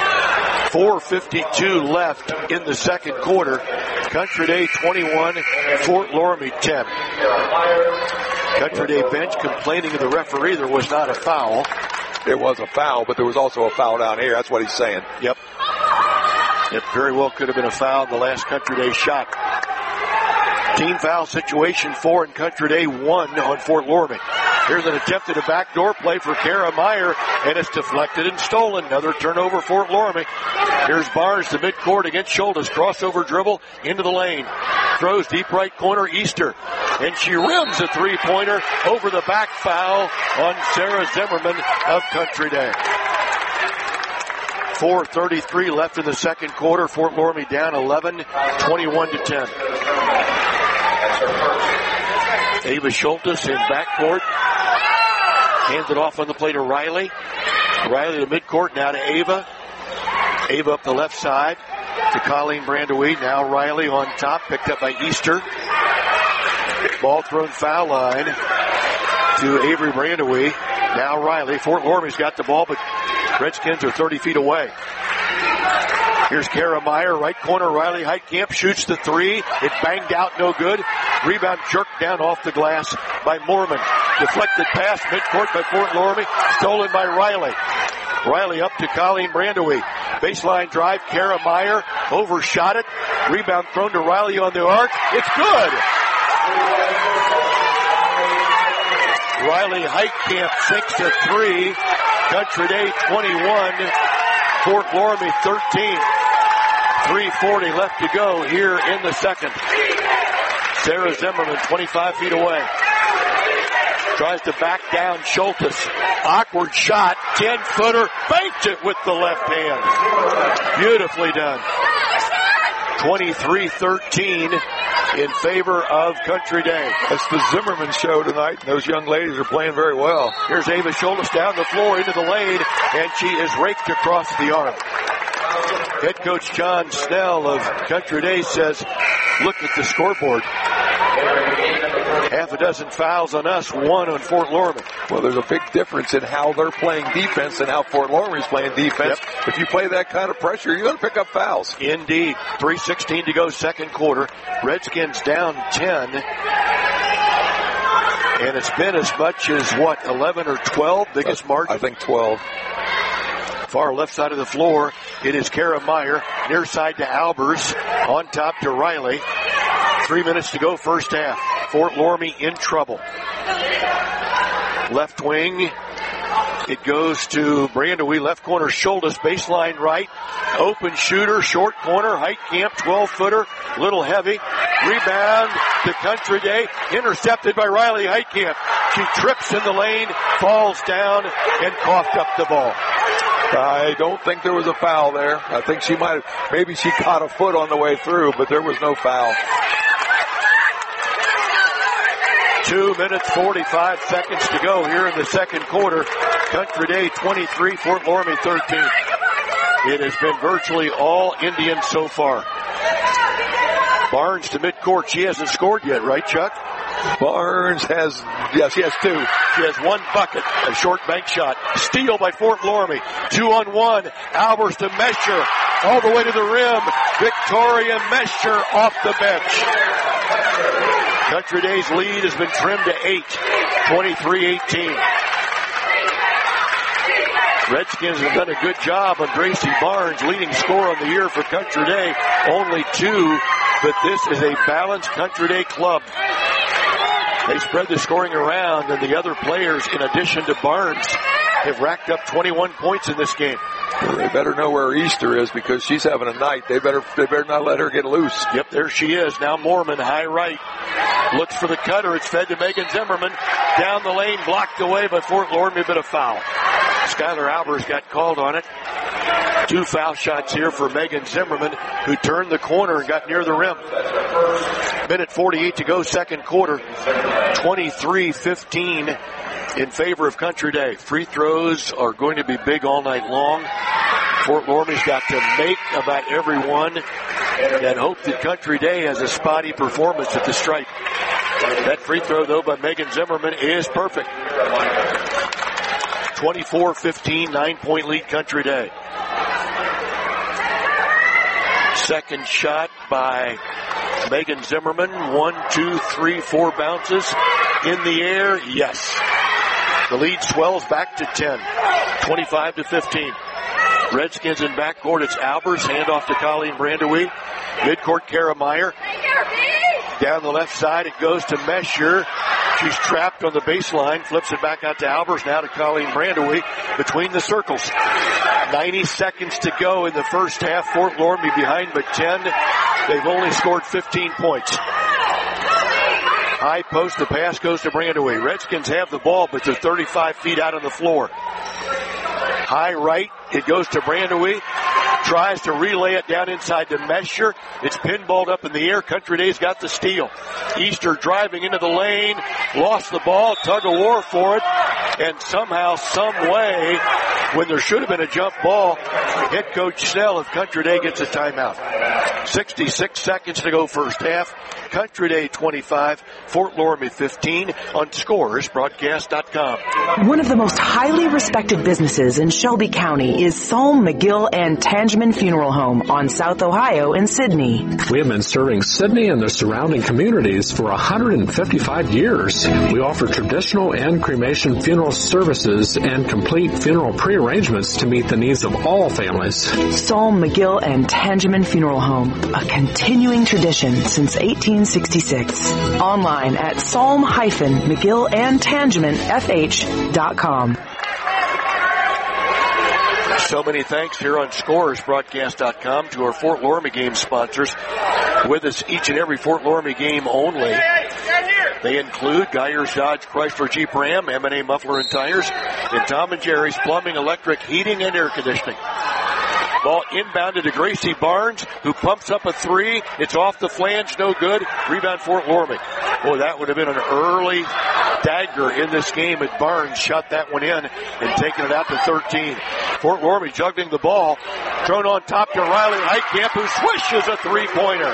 4:52 left in the second quarter. Country Day 21, Fort Loramie 10. Country Day bench complaining to the referee there was not a foul. It was a foul, but there was also a foul down here. That's what he's saying. Yep. It very well could have been a foul in the last Country Day shot. Team foul situation 4 in Country Day, 1 on Fort Loramie. Here's an attempt at a backdoor play for Kara Meyer, and it's deflected and stolen. Another turnover Fort Loramie. Here's Barnes to midcourt against Schultes. Crossover dribble into the lane. Throws deep right corner, Easter. And she rims a 3-pointer over the back foul on Sarah Zimmerman of Country Day. 4:33 left in the second quarter. Fort Loramie down 11, 21-10. Ava Schultes in backcourt. Hands it off on the play to Riley. Riley to midcourt, now to Ava. Ava up the left side to Colleen Brandewy. Now Riley on top, picked up by Easter. Ball thrown foul line to Avery Brandewy. Now Riley. Fort Loramie's got the ball, but Redskins are 30 feet away. Here's Kara Meyer, right corner. Riley Heitkamp shoots the 3. It banged out, no good. Rebound jerked down off the glass by Mormon. Deflected pass midcourt by Fort Loramie. Stolen by Riley. Riley up to Colleen Brandewy. Baseline drive, Kara Meyer overshot it. Rebound thrown to Riley on the arc. It's good. Riley Heitkamp sinks to 3. Country Day 21, Fort Loramie 13. 3:40 left to go here in the second. Sarah Zimmerman 25 feet away. Tries to back down Schultes. Awkward shot. 10-footer. Banked it with the left hand. Beautifully done. 23-13 in favor of Country Day. That's the Zimmerman show tonight. Those young ladies are playing very well. Here's Ava Schultes down the floor into the lane, and she is raked across the arm. Head coach John Snell of Country Day says, look at the scoreboard. Half a dozen fouls on us, 1 on Fort Loramie. Well, there's a big difference in how they're playing defense and how Fort Loramie's playing defense. Yep. If you play that kind of pressure, you're going to pick up fouls. Indeed. 3:16 to go, second quarter. Redskins down 10. And it's been as much as, 11 or 12? Biggest margin? I think 12. Far left side of the floor, it is Kara Meyer. Near side to Albers. On top to Riley. 3 minutes to go, first half. Fort Loramie in trouble. Left wing. It goes to Brandewie. Left corner, Schultes. Baseline right. Open shooter, short corner. Heitkamp, 12-footer. Little heavy. Rebound to Country Day. Intercepted by Riley Heitkamp. She trips in the lane, falls down, and coughed up the ball. I don't think there was a foul there. I think maybe she caught a foot on the way through, but there was no foul. 2 minutes, 45 seconds to go here in the second quarter. Country Day 23, Fort Loramie 13. It has been virtually all Indians so far. Barnes to midcourt. She hasn't scored yet, right, Chuck? Barnes she has 2. She has 1 bucket, a short bank shot. Steal by Fort Loramie. 2-on-1. Albers to Mesher. All the way to the rim. Victoria Mesher off the bench. Country Day's lead has been trimmed to 8. 23-18. Redskins have done a good job on Gracie Barnes, leading scorer of the year for Country Day. Only 2, but this is a balanced Country Day club. They spread the scoring around, and the other players, in addition to Barnes, have racked up 21 points in this game. They better know where Easter is because she's having a night. They better not let her get loose. Yep, there she is. Now Moorman, high right. Looks for the cutter. It's fed to Megan Zimmerman. Down the lane, blocked away by Fort Loramie, but a foul. Skylar Albers got called on it. 2 foul shots here for Megan Zimmerman, who turned the corner and got near the rim. Minute 48 to go, second quarter. 23-15 in favor of Country Day. Free throws are going to be big all night long. Fort Loramie's got to make about every one and hope that Country Day has a spotty performance at the stripe. That free throw, though, by Megan Zimmerman is perfect. 24-15, 9-point lead, Country Day. Second shot by Megan Zimmerman. 1, 2, 3, 4 bounces in the air. Yes. The lead swells back to 10. 25-15. Redskins in backcourt. It's Albers. Handoff to Colleen Brandewie. Midcourt, Kara Meyer. Down the left side, it goes to Mesher. She's trapped on the baseline. Flips it back out to Albers. Now to Colleen Brandewie between the circles. 90 seconds to go in the first half. Fort Loramie behind by 10. They've only scored 15 points. High post, the pass goes to Brandewie. Redskins have the ball, but they're 35 feet out on the floor. High right, it goes to Brandewie. Tries to relay it down inside to Mesher. It's pinballed up in the air. Country Day's got the steal. Easter driving into the lane. Lost the ball. Tug of war for it. And somehow, some way, when there should have been a jump ball, head coach Snell of Country Day gets a timeout. 66 seconds to go first half. Country Day 25, Fort Loramie 15 on ScoresBroadcast.com. One of the most highly respected businesses in Shelby County is Psalm, McGill, and Tangeman Funeral Home on South Ohio in Sidney. We have been serving Sidney and the surrounding communities for 155 years. We offer traditional and cremation funeral services and complete funeral pre-arrangements to meet the needs of all families. Psalm, McGill, and Tangeman Funeral Home, a continuing tradition since 1866. Online at psalm-mcgillandtangementfh.com. So many thanks here on ScoresBroadcast.com to our Fort Loramie game sponsors. With us each and every Fort Loramie game only. They include Geyers Dodge Chrysler Jeep Ram, M&A Muffler and Tires, and Tom and Jerry's Plumbing, Electric, Heating, and Air Conditioning. Ball inbounded to Gracie Barnes, who pumps up a three. It's off the flange, no good. Rebound Fort Loramie. Boy, that would have been an early dagger in this game, and Barnes shot that one in and taking it out to 13. Fort Loramie juggling the ball, thrown on top to Riley Heitkamp, who swishes a three-pointer.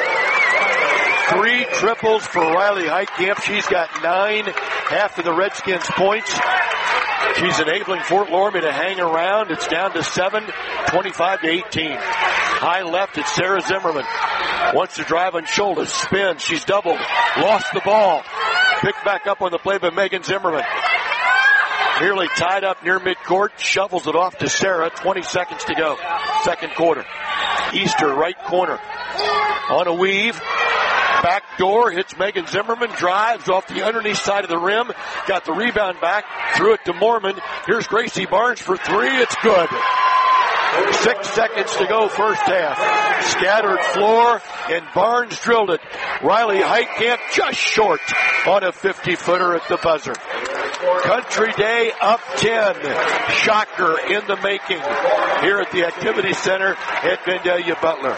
3 triples for Riley Heitkamp. She's got 9, half of the Redskins' points. She's enabling Fort Loramie to hang around. It's down to 7, 25-18. High left, it's Sarah Zimmerman. Wants to drive on shoulders, spins, she's doubled, lost the ball. Picked back up on the play by Megan Zimmerman. Nearly tied up near midcourt, shovels it off to Sarah, 20 seconds to go, second quarter. Easter, right corner. On a weave. Back door, hits Megan Zimmerman, drives off the underneath side of the rim, got the rebound back, threw it to Mormon. Here's Gracie Barnes for 3, it's good. 6 seconds to go, first half. Scattered floor, and Barnes drilled it. Riley Heitkamp just short on a 50-footer at the buzzer. Country Day up 10. Shocker in the making here at the Activity Center at Vandalia Butler.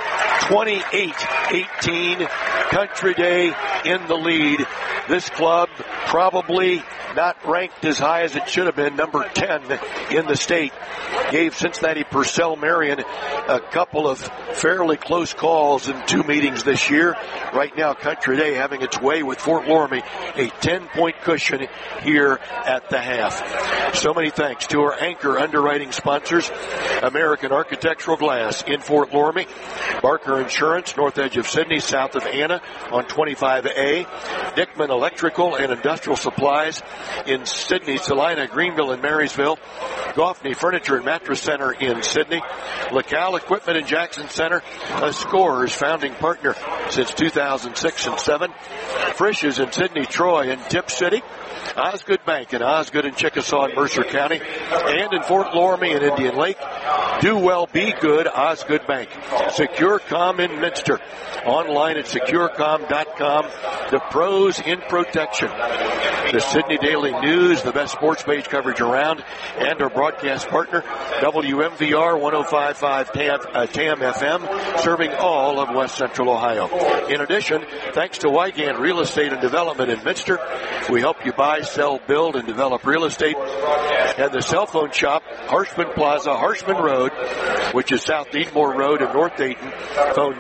28-18. Country Day in the lead. This club probably not ranked as high as it should have been, number 10 in the state. Gave Cincinnati Purcell Marion a couple of fairly close calls in 2 meetings this year. Right now, Country Day having its way with Fort Loramie, a 10-point cushion here at the half. So many thanks to our anchor underwriting sponsors, American Architectural Glass in Fort Loramie, Barker Insurance, north edge of Sydney, south of Anna on 25A, Dickman Electrical and Industrial Supplies in Sydney, Salina, Greenville, and Marysville, Goffney Furniture and Mattress Center in Sydney, LaCal Equipment in Jackson Center, a Scores founding partner since 2006 and 7, Frisch's in Sydney, Troy, and Tip City, Osgood Bank in Osgood and Chickasaw and Mercer County, and in Fort Loramie and Indian Lake. Do well, be good, Osgood Bank. SecureCom in Minster. Online at securecom.com. The pros in protection. The Sydney Daily News, the best sports page coverage around, and our broadcast partner, WMVR 105.5 TAM FM, serving all of West Central Ohio. In addition, thanks to Wygant Real Estate and Development in Minster, we help you buy, sell, build, and develop real estate. And the cell phone shop, Harshman Plaza, Harshman Road, which is South Deedmore Road in North Dayton. Phone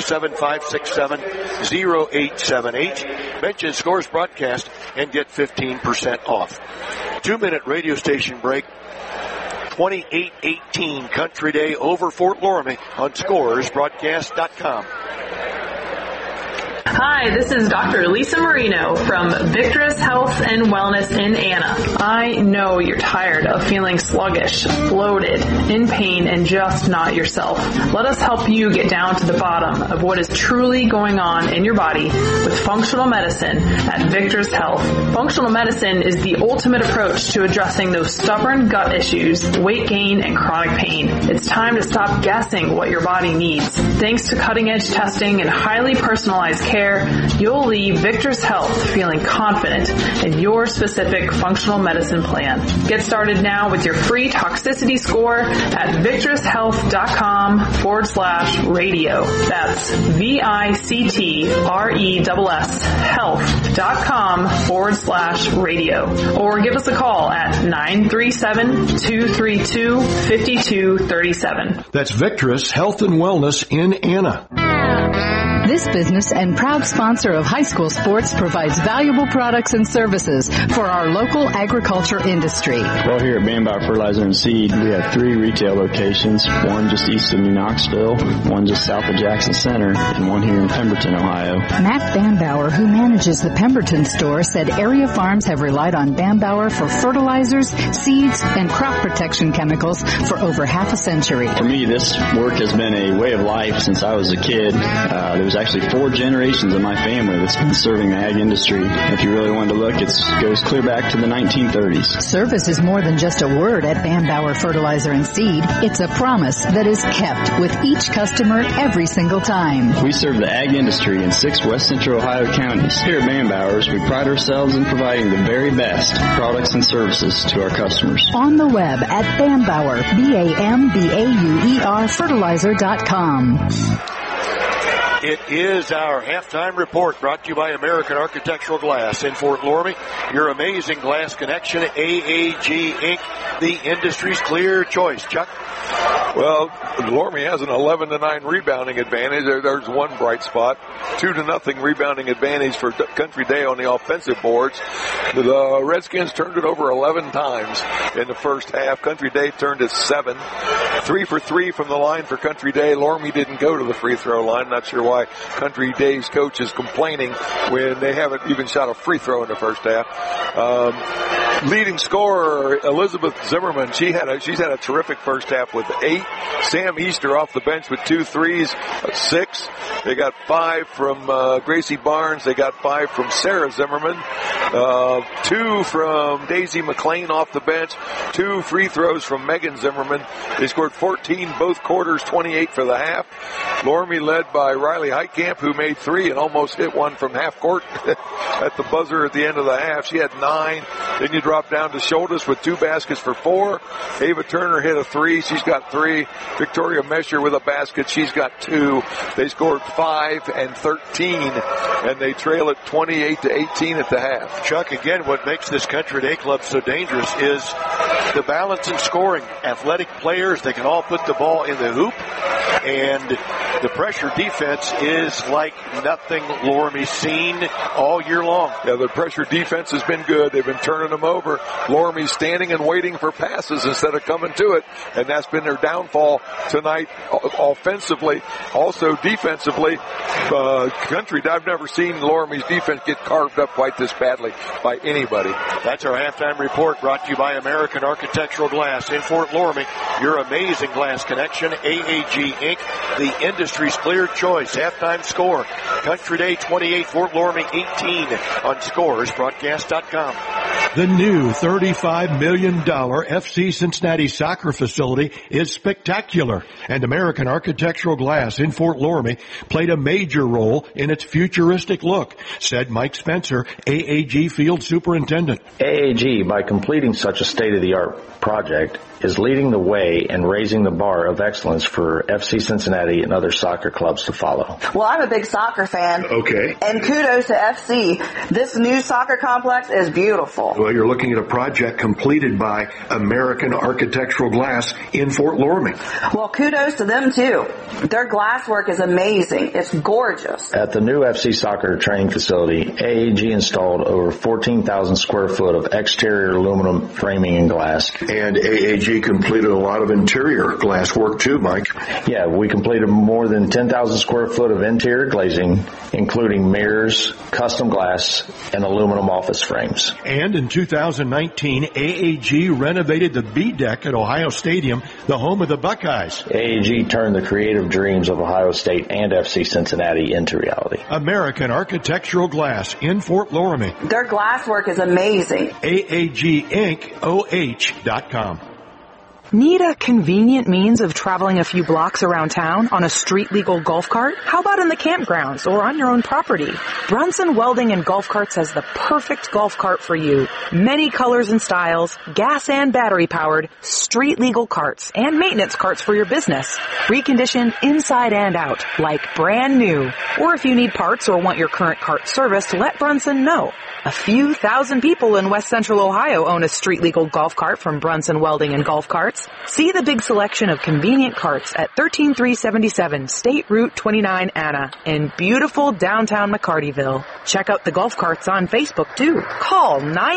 937-567-0878. Mention Scores Broadcast and get 15% off. 2-minute radio station break. 28-18 Country Day over Fort Loramie on ScoresBroadcast.com. Hi, this is Dr. Lisa Marino from Victorous Health and Wellness in Anna. I know you're tired of feeling sluggish, bloated, in pain, and just not yourself. Let us help you get down to the bottom of what is truly going on in your body with functional medicine at Victorous Health. Functional medicine is the ultimate approach to addressing those stubborn gut issues, weight gain, and chronic pain. It's time to stop guessing what your body needs. Thanks to cutting-edge testing and highly personalized care, you'll leave Victor's Health feeling confident in your specific functional medicine plan. Get started now with your free toxicity score at victorous.com/radio. That's VICTRESS health.com/radio. Or give us a call at 937-232-5237. That's Victorous Health and Wellness in Anna. This business and proud sponsor of high school sports provides valuable products and services for our local agriculture industry. Well, here at Bambauer Fertilizer and Seed, we have 3 retail locations, one just east of New Knoxville, one just south of Jackson Center, and one here in Pemberton, Ohio. Matt Bambauer, who manages the Pemberton store, said area farms have relied on Bambauer for fertilizers, seeds, and crop protection chemicals for over half a century. For me, this work has been a way of life since I was a kid. There was actually 4 generations of my family that's been serving the ag industry. If you really wanted to look, it goes clear back to the 1930s. Service is more than just a word at Bambauer Fertilizer and Seed. It's a promise that is kept with each customer every single time. We serve the ag industry in 6 west central Ohio counties. Here at Bambauer's, we pride ourselves in providing the very best products and services to our customers. On the web at Bambauer, BAMBAUER fertilizer.com. It is our halftime report brought to you by American Architectural Glass in Fort Loramie. Your amazing glass connection, AAG Inc., the industry's clear choice. Chuck? Well, Loramie has an 11-9 rebounding advantage. There's one bright spot. 2-0 rebounding advantage for Country Day on the offensive boards. The Redskins turned it over 11 times in the first half. Country Day turned it 7. 3 for 3 from the line for Country Day. Loramie didn't go to the free throw line. Not sure why Country Day's coach is complaining when they haven't even shot a free throw in the first half. Leading scorer Elizabeth Zimmerman, she's had a terrific first half with 8. Sam Easter off the bench with 2 threes, 6. They got 5 from Gracie Barnes. They got 5 from Sarah Zimmerman. 2 from Daisy McLean off the bench. 2 free throws from Megan Zimmerman. They scored 14 both quarters, 28 for the half. Loramie led by Riley Heitkamp, who made 3 and almost hit one from half court at the buzzer at the end of the half. She had 9. Then you drop down to Schultes with 2 baskets for 4. Ava Turner hit a 3. She's got 3. Victoria Mesher with a basket. She's got 2. They scored 5 and 13, and they trail it 28-18 at the half. Chuck, again, what makes this Country Day club so dangerous is the balance in scoring. Athletic players, they can all put the ball in the hoop, and the pressure defense is like nothing Loramie's seen all year long. Yeah, the pressure defense has been good. They've been turning them over. Loramie's standing and waiting for passes instead of coming to it, and that's been their downfall tonight offensively. Also defensively, Country, I've never seen Loramie's defense get carved up quite this badly by anybody. That's our halftime report brought to you by American Architectural Glass in Fort Loramie. Your amazing glass connection, AAG Inc., the industry's clear choice. Halftime score, Country Day 28, Fort Loramie 18 on ScoresBroadcast.com. The new $35 million FC Cincinnati soccer facility is spectacular, and American Architectural Glass in Fort Loramie played a major role in its futuristic look, said Mike Spencer, AAG Field Superintendent. AAG, by completing such a state-of-the-art project, is leading the way and raising the bar of excellence for FC Cincinnati and other soccer clubs to follow. Well, I'm a big soccer fan. Okay. And kudos to FC. This new soccer complex is beautiful. Well, you're looking at a project completed by American Architectural Glass in Fort Loramie. Well, kudos to them, too. Their glass work is amazing. It's gorgeous. At the new FC soccer training facility, AAG installed over 14,000 square foot of exterior aluminum framing and glass. And AAG completed a lot of interior glass work too, Mike. Yeah, we completed more than 10,000 square foot of interior glazing, including mirrors, custom glass, and aluminum office frames. And in 2019, AAG renovated the B deck at Ohio Stadium, the home of the Buckeyes. AAG turned the creative dreams of Ohio State and FC Cincinnati into reality. American Architectural Glass in Fort Loramie. Their glass work is amazing. AAG Inc. OH.com. Need a convenient means of traveling a few blocks around town on a street-legal golf cart? How about in the campgrounds or on your own property? Brunson Welding and Golf Carts has the perfect golf cart for you. Many colors and styles, gas and battery-powered, street legal carts and maintenance carts for your business. Reconditioned inside and out, like brand new. Or if you need parts or want your current cart serviced, let Brunson know. A few thousand people in West Central Ohio own a street legal golf cart from Brunson Welding and Golf Carts. See the big selection of convenient carts at 13377 State Route 29 Anna in beautiful downtown McCartyville. Check out the golf carts on Facebook too. Call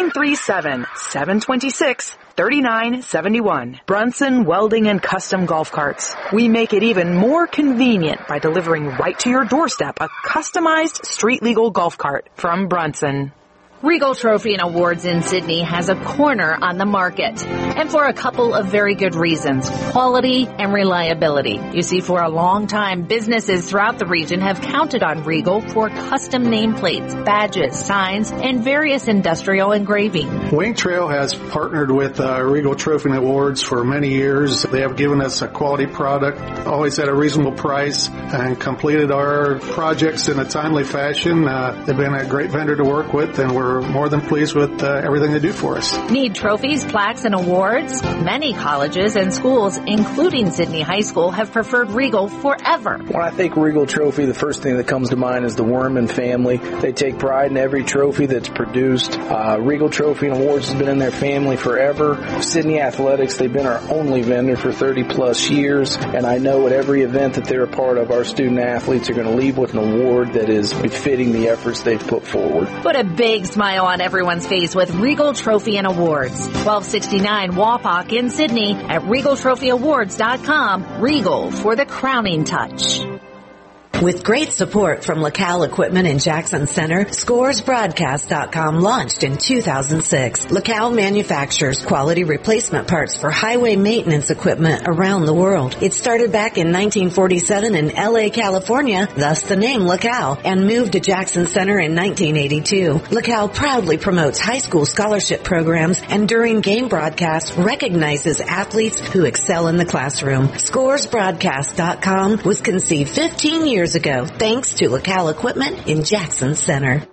937-726-3971. Brunson Welding and Custom Golf Carts. We make it even more convenient by delivering right to your doorstep a customized street legal golf cart from Brunson. Regal Trophy and Awards in Sydney has a corner on the market, and for a couple of very good reasons: quality and reliability. You see, for a long time, businesses throughout the region have counted on Regal for custom nameplates, badges, signs, and various industrial engraving. Wing Trail has partnered with Regal Trophy and Awards for many years. They have given us a quality product, always at a reasonable price, and completed our projects in a timely fashion. They've been a great vendor to work with, and we're more than pleased with everything they do for us. Need trophies, plaques, and awards? Many colleges and schools, including Sydney High School, have preferred Regal forever. When I think Regal Trophy, the first thing that comes to mind is the Worman family. They take pride in every trophy that's produced. Regal Trophy and Awards has been in their family forever. Sydney Athletics, they've been our only vendor for 30 plus years, and I know at every event that they're a part of, our student athletes are going to leave with an award that is befitting the efforts they've put forward. Put a big smile on everyone's face with Regal Trophy and Awards. 1269 Wapak in Sydney at RegalTrophyAwards.com. Regal for the crowning touch. With great support from LaCal Equipment in Jackson Center, ScoresBroadcast.com launched in 2006. LaCal manufactures quality replacement parts for highway maintenance equipment around the world. It started back in 1947 in LA, California, thus the name LaCal, and moved to Jackson Center in 1982. LaCal proudly promotes high school scholarship programs and during game broadcasts recognizes athletes who excel in the classroom. ScoresBroadcast.com was conceived 15 years ago, thanks to LaCal Equipment in Jackson Center.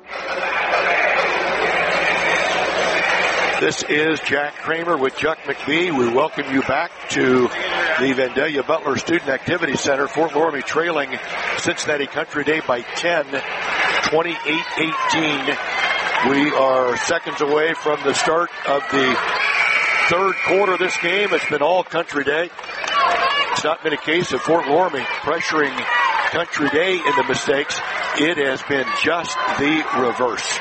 This is Jack Kramer with Chuck McBee. We welcome you back to the Vandalia Butler Student Activity Center. Fort Loramie trailing Cincinnati Country Day by 10, 28-18. We are seconds away from the start of the third quarter of this game. It's been all Country Day. It's not been a case of Fort Loramie pressuring Country Day in the mistakes. It has been just the reverse.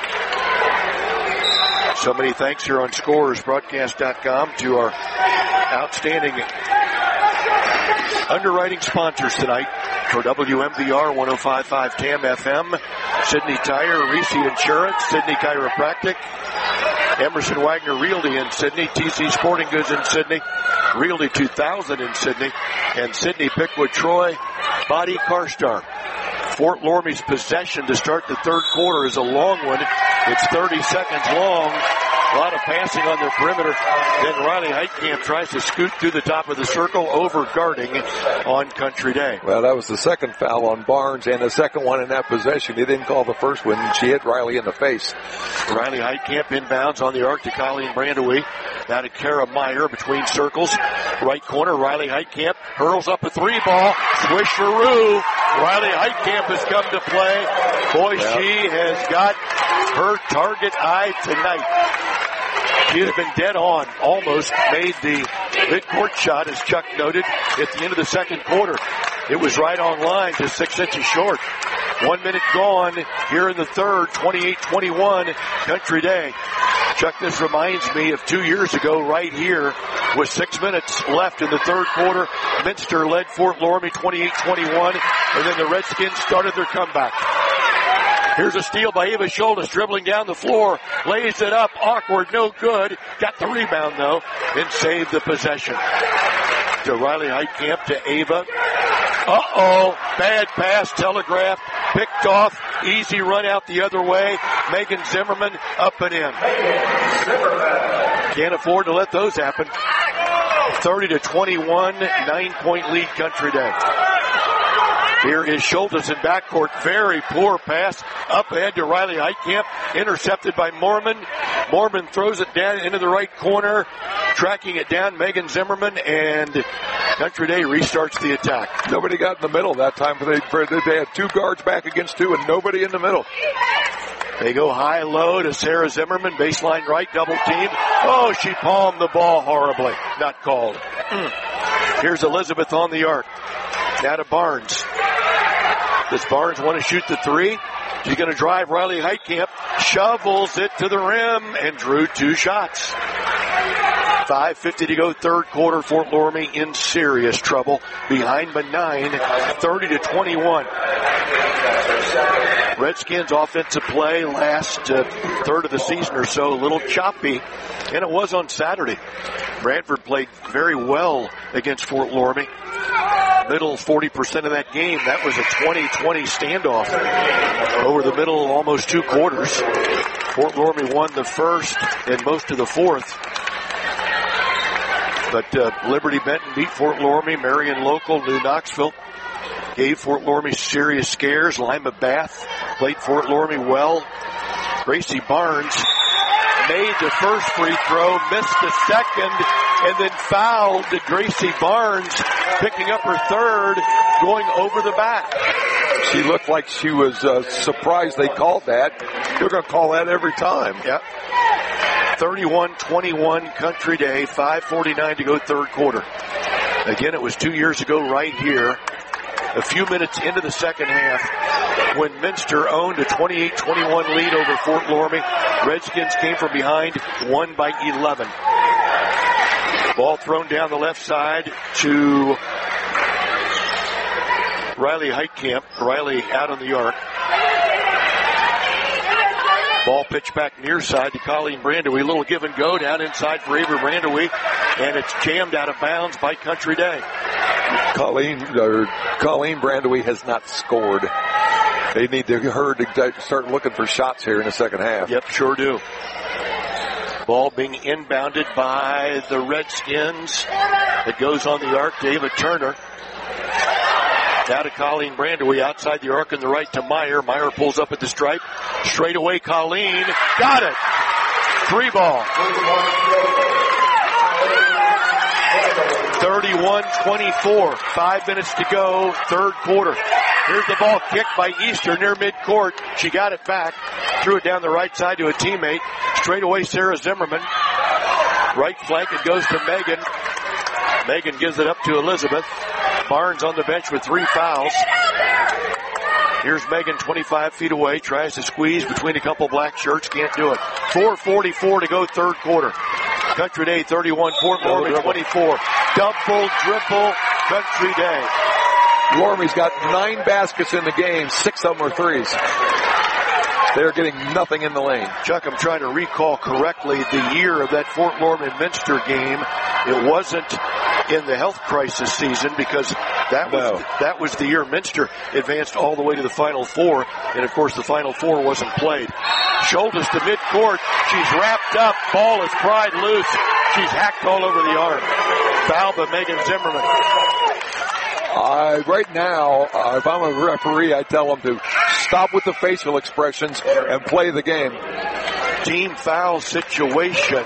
So many thanks here on ScoresBroadcast.com to our outstanding underwriting sponsors tonight for WMVR 105.5 TAM FM, Sydney Tire, Reese Insurance, Sydney Chiropractic, Emerson Wagner Realty in Sydney, TC Sporting Goods in Sydney, Realty 2000 in Sydney, and Sydney Pickwood Troy Body Car Star. Fort Loramie's possession to start the third quarter is a long one. It's 30 seconds long. A lot of passing on their perimeter. Then Riley Heitkamp tries to scoot through the top of the circle, over guarding on Country Day. Well, that was the second foul on Barnes and the second one in that possession. He didn't call the first one. She hit Riley in the face. Riley Heitkamp inbounds on the arc to Colleen Brandewee. Now to Kara Meyer between circles. Right corner, Riley Heitkamp hurls up a three ball. Swisheroo. Riley Heitkamp has come to play. Boy, She has got her target eye tonight. She has been dead on, almost made the midcourt shot, as Chuck noted, at the end of the second quarter. It was right on line, just 6 inches short. 1 minute gone here in the third, 28-21, Country Day. Chuck, this reminds me of 2 years ago right here with 6 minutes left in the third quarter. Minster led Fort Loramie 28-21, and then the Redskins started their comeback. Here's a steal by Ava Schultes, dribbling down the floor, lays it up, awkward, no good. Got the rebound though, and saved the possession. To Riley Heitkamp, to Ava. Bad pass, telegraphed, picked off, easy run out the other way. Megan Zimmerman up and in. Can't afford to let those happen. 30-21, 9-point lead, Country Day. Here is Schultes in backcourt. Very poor pass up ahead to Riley Heitkamp. Intercepted by Mormon. Mormon throws it down into the right corner. tracking it down, Megan Zimmerman, and Country Day restarts the attack. Nobody got in the middle that time. They had 2 guards back against 2 and nobody in the middle. They go high-low to Sarah Zimmerman, baseline right, double team. Oh, she palmed the ball horribly. Not called. Here's Elizabeth on the arc. Now to Barnes. Does Barnes want to shoot the 3? She's going to drive Riley Heitkamp, shovels it to the rim, and drew 2 shots. 5:50 to go, third quarter. Fort Loramie in serious trouble. Behind by 9, 30-21. Redskins offensive play last third of the season or so, a little choppy, and it was on Saturday. Brantford played very well against Fort Loramie. Middle 40% of that game, that was a 20-20 standoff over the middle, almost 2 quarters. Fort Loramie won the first and most of the fourth. But Liberty Benton beat Fort Loramie. Marion Local, New Knoxville gave Fort Loramie serious scares. Lima Bath played Fort Loramie well. Gracie Barnes made the first free throw, missed the second, and then fouled Gracie Barnes, picking up her third, going over the back. She looked like she was surprised they called that. They're going to call that every time. Yep. 31-21 Country Day, 5:49 to go third quarter. Again, it was 2 years ago right here, a few minutes into the second half, when Minster owned a 28-21 lead over Fort Loramie. Redskins came from behind, won by 11. Ball thrown down the left side to Riley Heitkamp. Riley out on the arc. Ball pitched back near side to Colleen Brandewie. A little give and go down inside for Avery Brandewie, and it's jammed out of bounds by Country Day. Colleen Brandewie has not scored. They need her to start looking for shots here in the second half. Yep, sure do. Ball being inbounded by the Redskins. It goes on the arc to Ava Turner. Now to Colleen Brandewie outside the arc on the right to Meyer. Meyer pulls up at the stripe. Straight away, Colleen. Got it. 3 ball. 31-24. 5 minutes to go. Third quarter. Here's the ball kicked by Easter near midcourt. She got it back. Threw it down the right side to a teammate. Straight away, Sarah Zimmerman. Right flank, it goes to Megan. Megan gives it up to Elizabeth. Barnes on the bench with 3 fouls. Here's Megan 25 feet away. Tries to squeeze between a couple black shirts. Can't do it. 4:44 to go third quarter. Country Day 31, Fort Loramie 24. Double dribble Country Day. Loramie's got 9 baskets in the game. 6 of them are threes. They're getting nothing in the lane. Chuck, I'm trying to recall correctly the year of that Fort Loramie Minster game. It wasn't in the health crisis season because that was the year Minster advanced all the way to the Final Four. And, of course, the Final Four wasn't played. Shoulders to midcourt. She's wrapped up. Ball is pried loose. She's hacked all over the arm. Foul by Megan Zimmerman. Right now, if I'm a referee, I tell them to stop with the facial expressions and play the game. Team foul situation.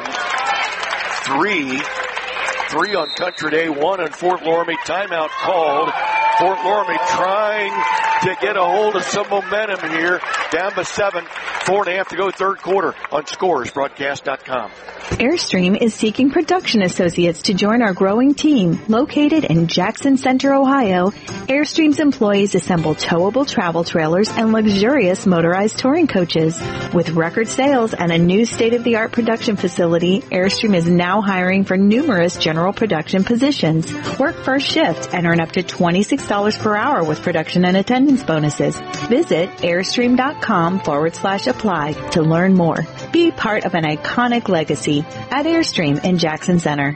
3 on Country Day, 1 on Fort Loramie. Timeout called. Fort Loramie trying to get a hold of some momentum here. Down by 7. 4.5 to go third quarter on ScoresBroadcast.com. Airstream is seeking production associates to join our growing team. Located in Jackson Center, Ohio, Airstream's employees assemble towable travel trailers and luxurious motorized touring coaches. With record sales and a new state-of-the-art production facility, Airstream is now hiring for numerous general production positions. Work first shift and earn up to $26 per hour with production and attendance bonuses. Visit Airstream.com/apply to learn more. Be part of an iconic legacy at Airstream in Jackson Center.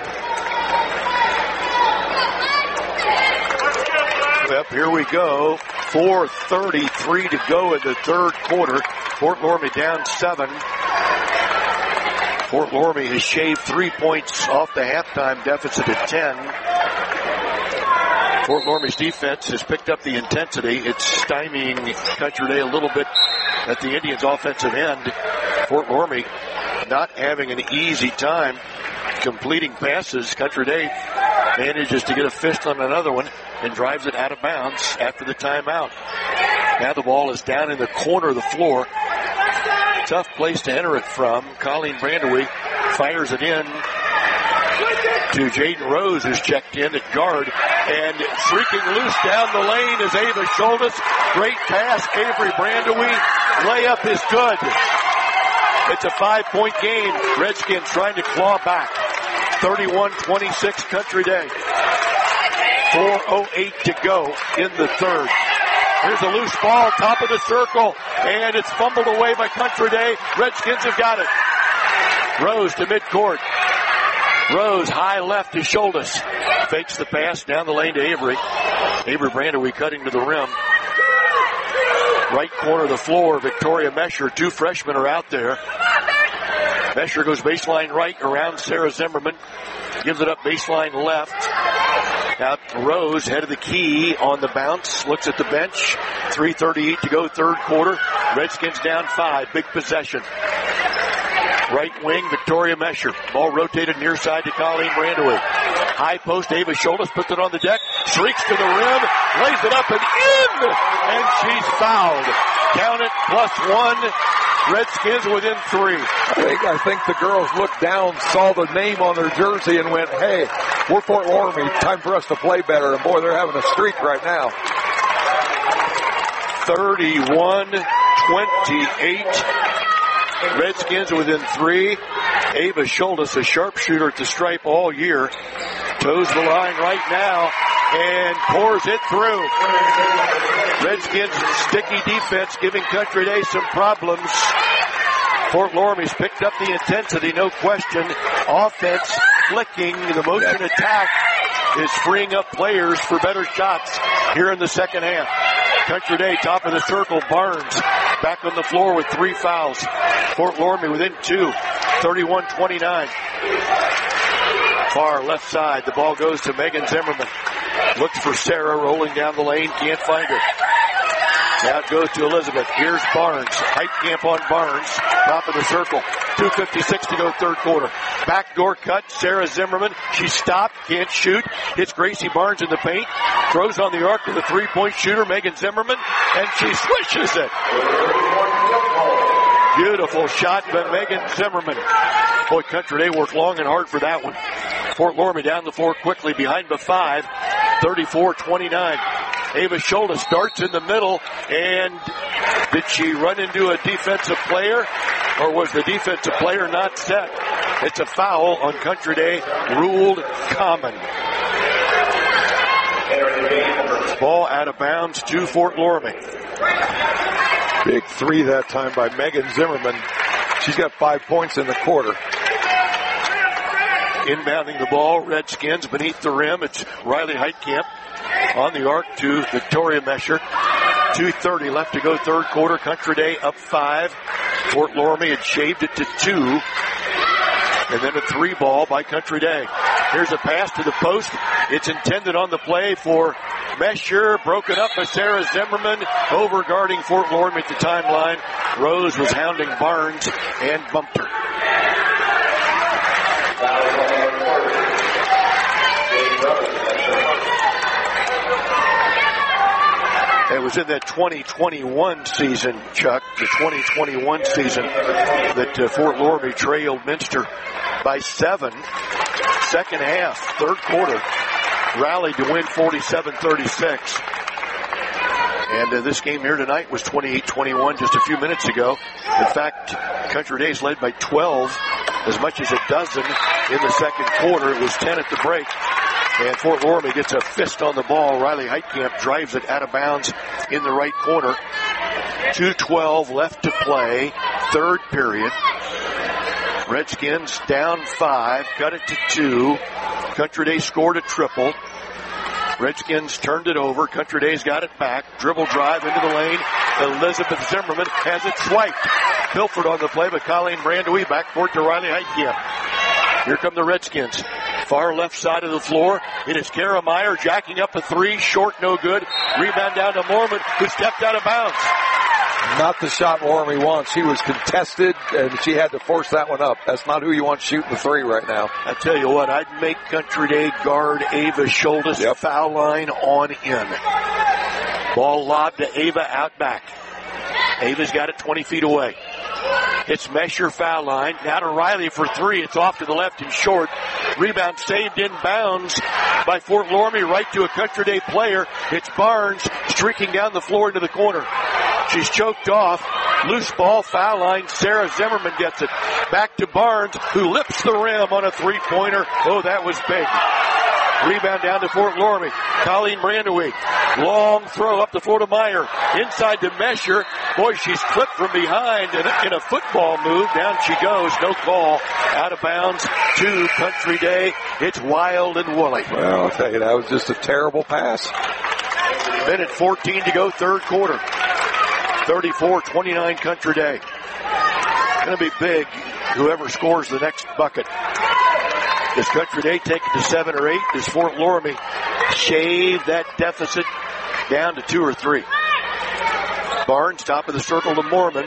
Yep, here we go. 4:33 to go in the third quarter. Fort Loramie down 7. Fort Loramie has shaved 3 points off the halftime deficit at 10. Fort Loramie's defense has picked up the intensity. It's stymieing Country Day a little bit at the Indians' offensive end. Fort Loramie not having an easy time completing passes. Country Day manages to get a fist on another one and drives it out of bounds after the timeout. Now the ball is down in the corner of the floor. Tough place to enter it from. Colleen Brandewee fires it in to Jaden Rose, who's checked in at guard. And streaking loose down the lane is Ava Schultes. Great pass, Avery Brandewee. Layup is good. It's a 5-point game. Redskins trying to claw back. 31-26 Country Day. 4:08 to go in the third. Here's a loose ball, top of the circle, and it's fumbled away by Country Day. Redskins have got it. Rose to midcourt. Rose high left to Schultes. Fakes the pass down the lane to Avery. Avery Brandewee cutting to the rim. Right corner of the floor, Victoria Mesher. Two freshmen are out there. Mesher goes baseline right around Sarah Zimmerman. Gives it up baseline left. Out Rose, head of the key on the bounce. Looks at the bench. 3:38 to go, third quarter. Redskins down 5. Big possession. Right wing, Victoria Mesher. Ball rotated near side to Colleen Brandewee. High post, Ava Schultes puts it on the deck. Streaks to the rim. Lays it up and in! And she's fouled. Count it, +1. Redskins within 3. I think the girls looked down, saw the name on their jersey, and went, hey, we're Fort Loramie. Time for us to play better. And boy, they're having a streak right now. 31-28. Redskins within 3. Ava Schultes, a sharpshooter at the stripe all year. Toes the line right now and pours it through. Redskins sticky defense giving Country Day some problems. Fort Loramie's picked up the intensity, no question. Offense flicking, the motion attack is freeing up players for better shots here in the second half. Country Day, top of the circle, Barnes back on the floor with 3 fouls. Fort Loramie within 2, 31-29. Far left side, the ball goes to Megan Zimmerman. Looks for Sarah, rolling down the lane, can't find her. Now it goes to Elizabeth. Here's Barnes. Heitkamp on Barnes. Top of the circle. 2:56 to go, third quarter. Backdoor cut. Sarah Zimmerman. She stopped. Can't shoot. Hits Gracie Barnes in the paint. Throws on the arc to the three-point shooter, Megan Zimmerman. And she swishes it. Beautiful shot by Megan Zimmerman. Boy, Country Day worked long and hard for that one. Fort Loramie down the floor quickly behind the 5. 34-29. Ava Schultes starts in the middle, and did she run into a defensive player, or was the defensive player not set? It's a foul on Country Day, ruled common. Ball out of bounds to Fort Loramie. Big 3 that time by Megan Zimmerman. She's got 5 points in the quarter. Inbounding the ball, Redskins beneath the rim. It's Riley Heitkamp on the arc to Victoria Mesher. 2:30 left to go, third quarter. Country Day up 5. Fort Loramie had shaved it to 2. And then a 3 ball by Country Day. Here's a pass to the post. It's intended on the play for Mesher. Broken up by Sarah Zimmerman. Over guarding Fort Loramie at the timeline. Rose was hounding Barnes and bumped her. It was in that 2021 season, Chuck, the 2021 season, that Fort Loramie trailed Minster by 7. Second half, third quarter, rallied to win 47-36. And this game here tonight was 28-21 just a few minutes ago. In fact, Country Day's led by 12, as much as a dozen in the second quarter. It was 10 at the break. And Fort Loramie gets a fist on the ball. Riley Heitkamp drives it out of bounds in the right corner. 2:12 left to play, third period. Redskins down 5, cut it to 2. Country Day scored a triple. Redskins turned it over. Country Day's got it back. Dribble drive into the lane. Elizabeth Zimmerman has it swiped. Pilfered on the play by Colleen Brandewee. Backcourt to Riley Heitkamp. Here come the Redskins. Far left side of the floor. It is Kara Meyer jacking up a 3. Short, no good. Rebound down to Mormon, who stepped out of bounds. Not the shot Loramie wants. She was contested, and she had to force that one up. That's not who you want shooting the three right now. I tell you what, I'd make Country Day guard Ava Schultes. Yep. Foul line on in. Ball lobbed to Ava out back. Ava's got it 20 feet away. It's Mesher foul line. Now to Riley for three. It's off to the left and short. Rebound saved in bounds by Fort Loramie right to a Country Day player. It's Barnes streaking down the floor into the corner. She's choked off. Loose ball, foul line. Sarah Zimmerman gets it. Back to Barnes, who lips the rim on a three-pointer. Oh, that was big. Rebound down to Fort Loramie. Colleen Brandeweg. Long throw up the floor to Meyer. Inside to Mesher. Boy, she's clipped from behind in a football move. Down she goes. No call. Out of bounds to Country Day. It's Wild and Woolley. Well, I'll tell you, that was just a terrible pass. Minute 14 to go, third quarter. 34-29 Country Day. Going to be big, whoever scores the next bucket. Does Country Day take it to 7 or 8? Does Fort Loramie shave that deficit down to 2 or 3? Barnes, top of the circle to Mormon.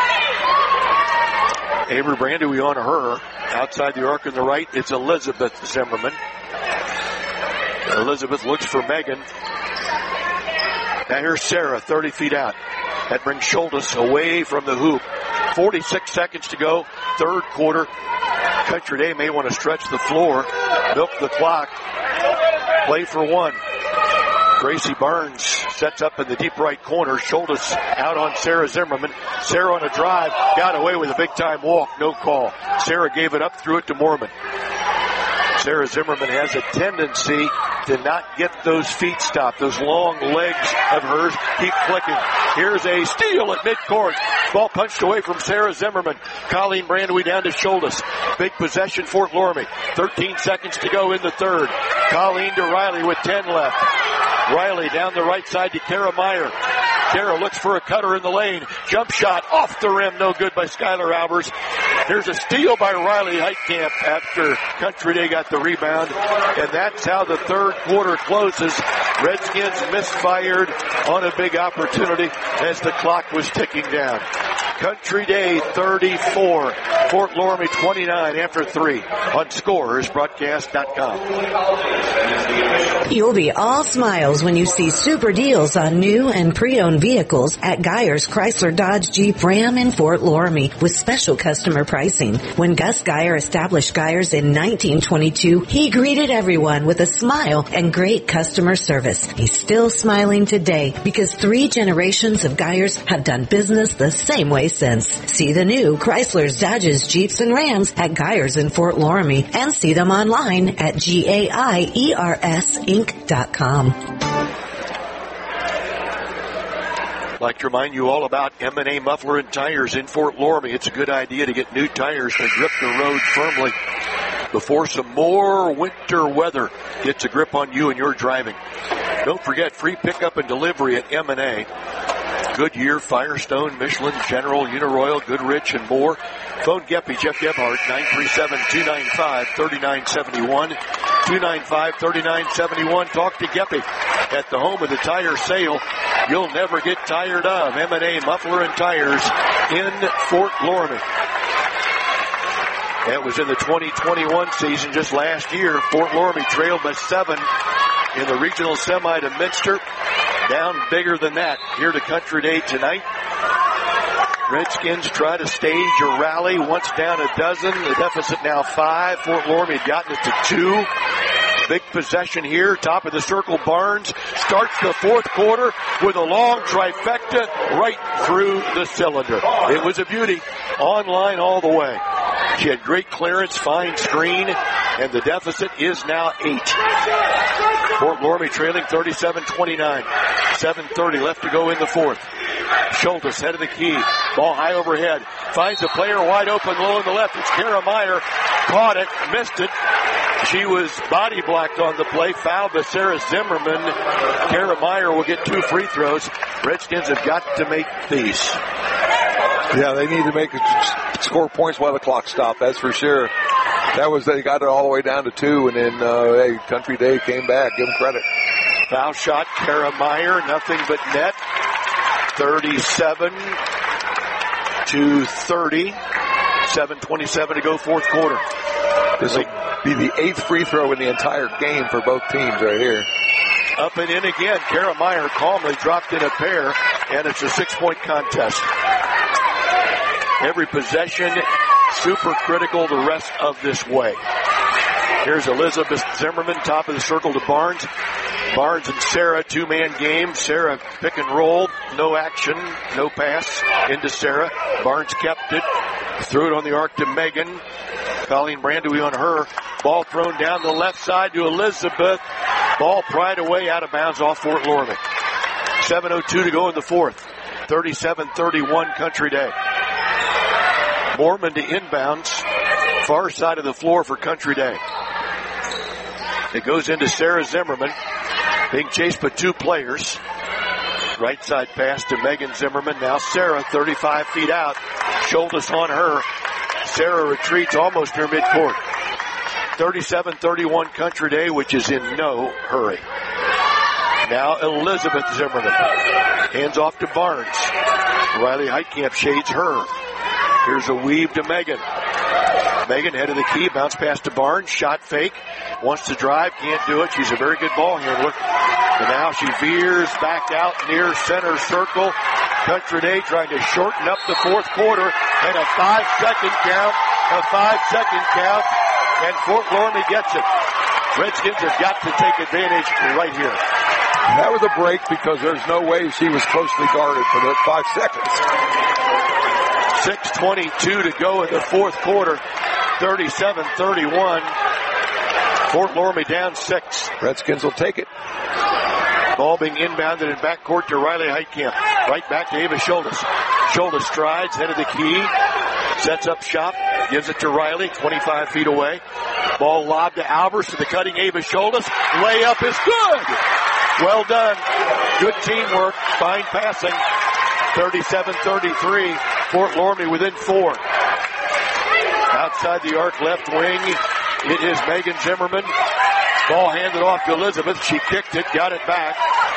Avery Brandeweg on her. Outside the arc on the right, it's Elizabeth Zimmerman. Elizabeth looks for Megan. Now here's Sarah, 30 feet out. That brings Schultes away from the hoop. 46 seconds to go, third quarter. Country Day may want to stretch the floor, milk the clock, play for one. Gracie Barnes sets up in the deep right corner. Schultes out on Sarah Zimmerman. Sarah on a drive, got away with a big-time walk, no call. Sarah gave it up, threw it to Mormon. Sarah Zimmerman has a tendency to not get those feet stopped. Those long legs of hers keep clicking. Here's a steal at midcourt. Ball punched away from Sarah Zimmerman. Colleen Brandeweg down to Schultes. Big possession, Fort Loramie. 13 seconds to go in the third. Colleen to Riley with 10 left. Riley down the right side to Kara Meyer. Kara looks for a cutter in the lane. Jump shot off the rim, no good by Skylar Albers. There's a steal by Riley Heitkamp after Country Day got the rebound. And that's how the third quarter closes. Redskins misfired on a big opportunity as the clock was ticking down. Country Day 34, Fort Loramie 29 after 3 on ScorersBroadcast.com. You'll be all smiles when you see super deals on new and pre-owned vehicles at Geyer's Chrysler Dodge Jeep Ram in Fort Loramie with special customer pricing. When Gus Geyer established Geyer's in 1922, he greeted everyone with a smile and great customer service. He's still smiling today because 3 generations of Geyer's have done business the same way since. See the new Chrysler's, Dodges, Jeeps, and Rams at Geyer's in Fort Loramie and see them online at GAIERSinc.com. I'd like to remind you all about M&A Muffler and Tires in Fort Loramie. It's a good idea to get new tires to grip the road firmly before some more winter weather gets a grip on you and your driving. Don't forget free pickup and delivery at M&A. Goodyear, Firestone, Michelin, General, Uniroyal, Goodrich, and more. Phone Geppy, Jeff Gebhardt, 937-295-3971. 295-3971. Talk to Geppy at the home of the tire sale you'll never get tired of. M&A Muffler and Tires in Fort Loramie. That was in the 2021 season just last year. Fort Loramie trailed by 7 in the regional semi to Minster. Down bigger than that here to Country Day tonight. Redskins try to stage a rally. Once down a dozen. The deficit now 5. Fort Loramie had gotten it to 2. Big possession here. Top of the circle. Barnes starts the fourth quarter with a long trifecta right through the cylinder. It was a beauty. Online all the way. She had great clearance, fine screen, and the deficit is now 8. Fort Loramie trailing 37-29. 7:30 left to go in the fourth. Schultes, head of the key. Ball high overhead. Finds a player wide open low on the left. It's Kara Meyer. Caught it. Missed it. She was body blocked on the play. Fouled by Sarah Zimmerman. Kara Meyer will get 2 free throws. Redskins have got to make these. Yeah, they need to score points while the clock stopped. That's for sure. They got it all the way down to 2, and then Country Day came back. Give them credit. Foul shot, Kara Meyer, nothing but net. 37 32-30. 7:27 to go, fourth quarter. This will be the 8th free throw in the entire game for both teams right here. Up and in again. Kara Meyer calmly dropped in a pair, and it's a 6-point contest. Every possession, super critical the rest of this way. Here's Elizabeth Zimmerman, top of the circle to Barnes. Barnes and Sarah, two-man game. Sarah pick and roll, no action, no pass into Sarah. Barnes kept it, threw it on the arc to Megan. Colleen Brandewie on her. Ball thrown down the left side to Elizabeth. Ball pried away out of bounds off Fort Loramie. 7:02 to go in the fourth. 37-31 Country Day. Mormon to inbounds. Far side of the floor for Country Day. It goes into Sarah Zimmerman. Being chased by two players. Right side pass to Megan Zimmerman. Now Sarah, 35 feet out. Shoulders on her. Sarah retreats almost near midcourt. 37-31 Country Day, which is in no hurry. Now Elizabeth Zimmerman. Hands off to Barnes. Riley Heitkamp shades her. Here's a weave to Megan. Megan, head of the key, bounce pass to Barnes, shot fake, wants to drive, can't do it. She's a very good ball handler. And now she veers back out near center circle. Country Day trying to shorten up the fourth quarter, and a 5-second count, and Fort Loramie gets it. Redskins have got to take advantage right here. That was a break because there's no way she was closely guarded for those 5 seconds. 6:22 to go in the fourth quarter. 37-31. Fort Loramie down 6. Redskins will take it. Ball being inbounded in backcourt to Riley Heitkamp. Right back to Ava Schultes. Schultes strides, head of the key. Sets up shop. Gives it to Riley, 25 feet away. Ball lobbed to Albers to the cutting Ava Schultes. Layup is good. Well done. Good teamwork. Fine passing. 37-33. Fort Loramie within 4. Outside the arc left wing. It is Megan Zimmerman. Ball handed off to Elizabeth. She kicked it, got it back.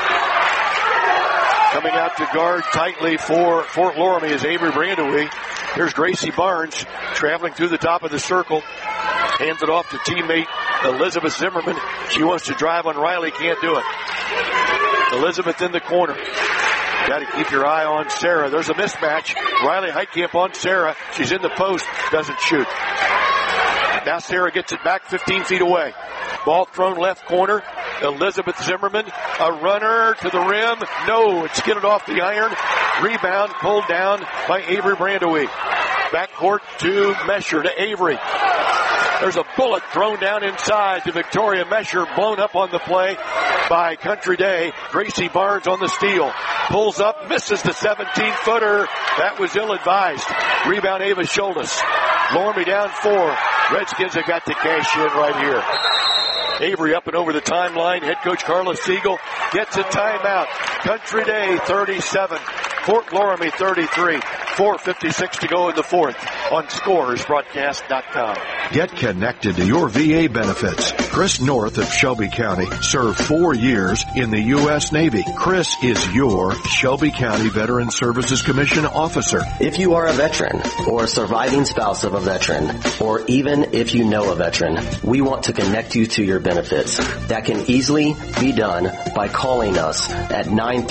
Coming out to guard tightly for Fort Loramie is Avery Brandewie. Here's Gracie Barnes traveling through the top of the circle. Hands it off to teammate Elizabeth Zimmerman. She wants to drive on Riley, can't do it. Elizabeth in the corner. Got to keep your eye on Sarah. There's a mismatch. Riley Heitkamp on Sarah. She's in the post, doesn't shoot. Now Sarah gets it back 15 feet away. Ball thrown left corner. Elizabeth Zimmerman, a runner to the rim. No, it's skidded off the iron. Rebound pulled down by Avery Brandewie. Backcourt to Mesher to Avery. There's a bullet thrown down inside to Victoria Mesher, blown up on the play by Country Day. Gracie Barnes on the steal. Pulls up, misses the 17-footer. That was ill-advised. Rebound Ava Schultes. Loramie down 4. Redskins have got to cash in right here. Avery up and over the timeline. Head coach Carla Siegel gets a timeout. Country Day 37. Fort Loramie 33. 4:56 to go in the fourth on ScoresBroadcast.com. Get connected to your VA benefits. Chris North of Shelby County served 4 years in the U.S. Navy. Chris is your Shelby County Veteran Services Commission officer. If you are a veteran or a surviving spouse of a veteran, or even if you know a veteran, we want to connect you to your benefits. That can easily be done by calling us at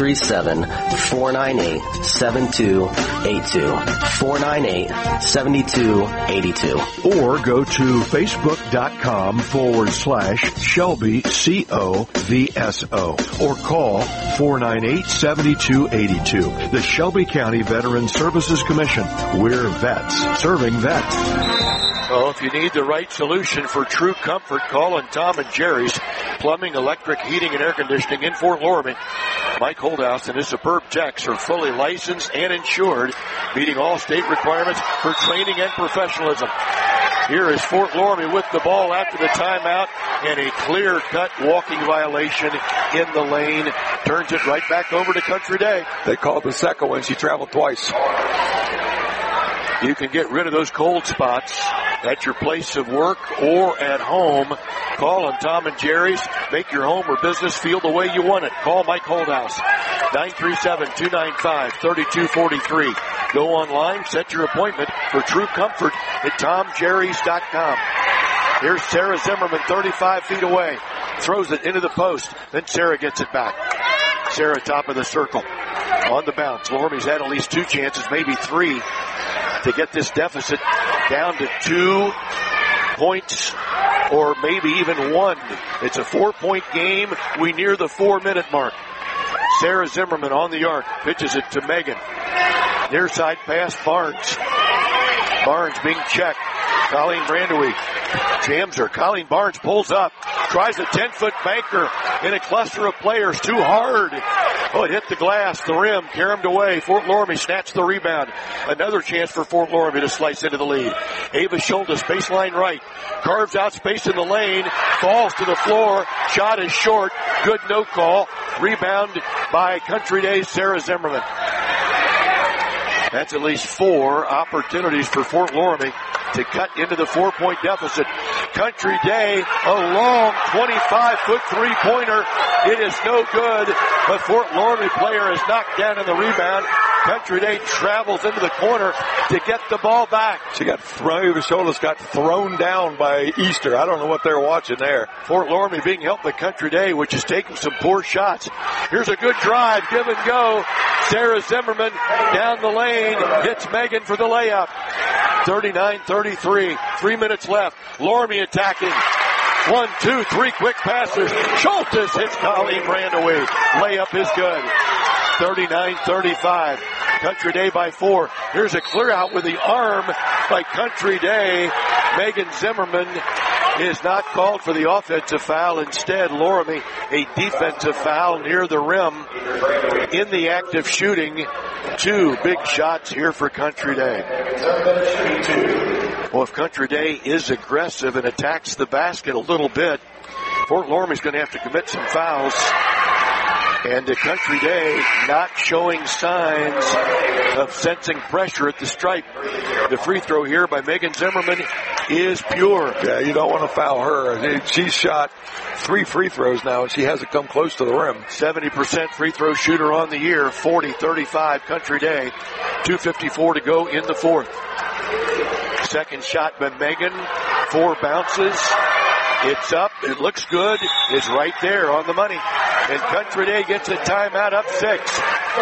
937-498-7282. 498-7282. Or go to Facebook.com/Shelby COVSO or call 498-7282. The Shelby County Veteran Services Commission. We're vets serving vets. Well, if you need the right solution for true comfort, call on Tom and Jerry's Plumbing, Electric, Heating, and Air Conditioning in Fort Loramie. Mike Holdhouse and his superb techs are fully licensed and insured, meeting all state requirements for training and professionalism. Here is Fort Loramie with the ball after the timeout, and a clear-cut walking violation in the lane. Turns it right back over to Country Day. They called the second one. She traveled twice. You can get rid of those cold spots at your place of work or at home. Call on Tom and Jerry's. Make your home or business feel the way you want it. Call Mike Holdhouse. 937-295-3243. Go online, set your appointment for true comfort at TomJerry's.com. Here's Sarah Zimmerman, 35 feet away. Throws it into the post. Then Sarah gets it back. Sarah, top of the circle. On the bounce. Loramie's had at least 2 chances, maybe 3, to get this deficit down to 2 points or maybe even 1. It's a 4-point game. We near the 4-minute mark. Sarah Zimmerman on the arc. Pitches it to Megan. Near side pass, Barnes. Barnes being checked. Colleen Brandewy jams her. Colleen Barnes pulls up. Tries a 10-foot banker in a cluster of players. Too hard. Oh, it hit the glass, the rim, caromed away. Fort Loramie snatched the rebound. Another chance for Fort Loramie to slice into the lead. Ava Schultes, baseline right. Carves out space in the lane. Falls to the floor. Shot is short. Good no call. Rebound by Country Day's Sarah Zimmerman. That's at least 4 opportunities for Fort Loramie to cut into the 4-point deficit. Country Day, a long 25-foot three-pointer. It is no good, but Fort Loramie player is knocked down in the rebound. Country Day travels into the corner to get the ball back. Ava Schultes got thrown down by Easter. I don't know what they're watching there. Fort Loramie being helped by Country Day, which is taking some poor shots. Here's a good drive, give and go. Sarah Zimmerman down the lane, hits Megan for the layup. 39-33, 3 minutes left. Loramie attacking. 1, 2, 3 quick passes. Schultes hits Colleen Brandewy. Layup is good. 39-35. Country Day by 4. Here's a clear out with the arm by Country Day. Megan Zimmerman is not called for the offensive foul. Instead, Loramie, a defensive foul near the rim in the act of shooting. 2 big shots here for Country Day. Well, if Country Day is aggressive and attacks the basket a little bit, Fort Loramie's going to have to commit some fouls. And the Country Day not showing signs of sensing pressure at the stripe. The free throw here by Megan Zimmerman is pure. Yeah, you don't want to foul her. She's shot 3 free throws now, and she hasn't come close to the rim. 70% free throw shooter on the year. 40-35 Country Day. 2:54 to go in the 4th. Second shot by Megan. 4 bounces. It's up. It looks good. It's right there on the money. And Country Day gets a timeout up 6.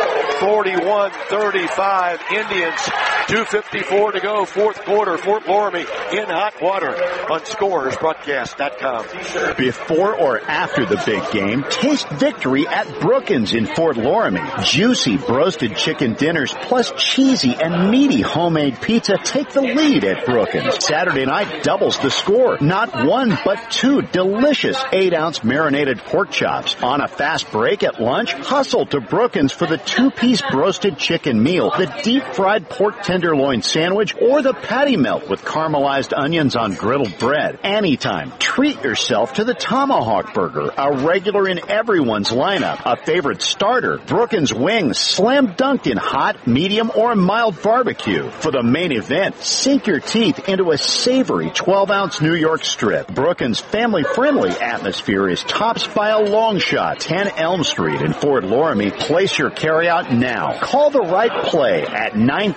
41-35 Indians. 2:54 to go, 4th quarter. Fort Loramie in hot water on ScorersBroadcast.com. Before or after the big game, taste victory at Brookins in Fort Loramie. Juicy broasted chicken dinners plus cheesy and meaty homemade pizza take the lead at Brookins. Saturday night doubles the score. Not 1, but 2 delicious 8-ounce marinated pork chops. On a fast break at lunch, hustle to Brookins for the 2-piece broasted chicken meal, the deep-fried pork tenderloin sandwich, or the patty melt with caramelized onions on griddled bread. Anytime, treat yourself to the tomahawk burger, a regular in everyone's lineup, a favorite starter. Brookins wings slam dunked in hot, medium, or mild barbecue. For the main event, sink your teeth into a savory 12-ounce New York strip. Brookins' family-friendly atmosphere is tops by a long shot. 10 Elm Street in Fort Loramie. Place your carryout now. Call the right play at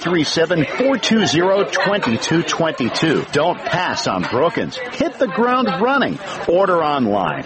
937-420-2222. Don't pass on Brookins. Hit the ground running. Order online.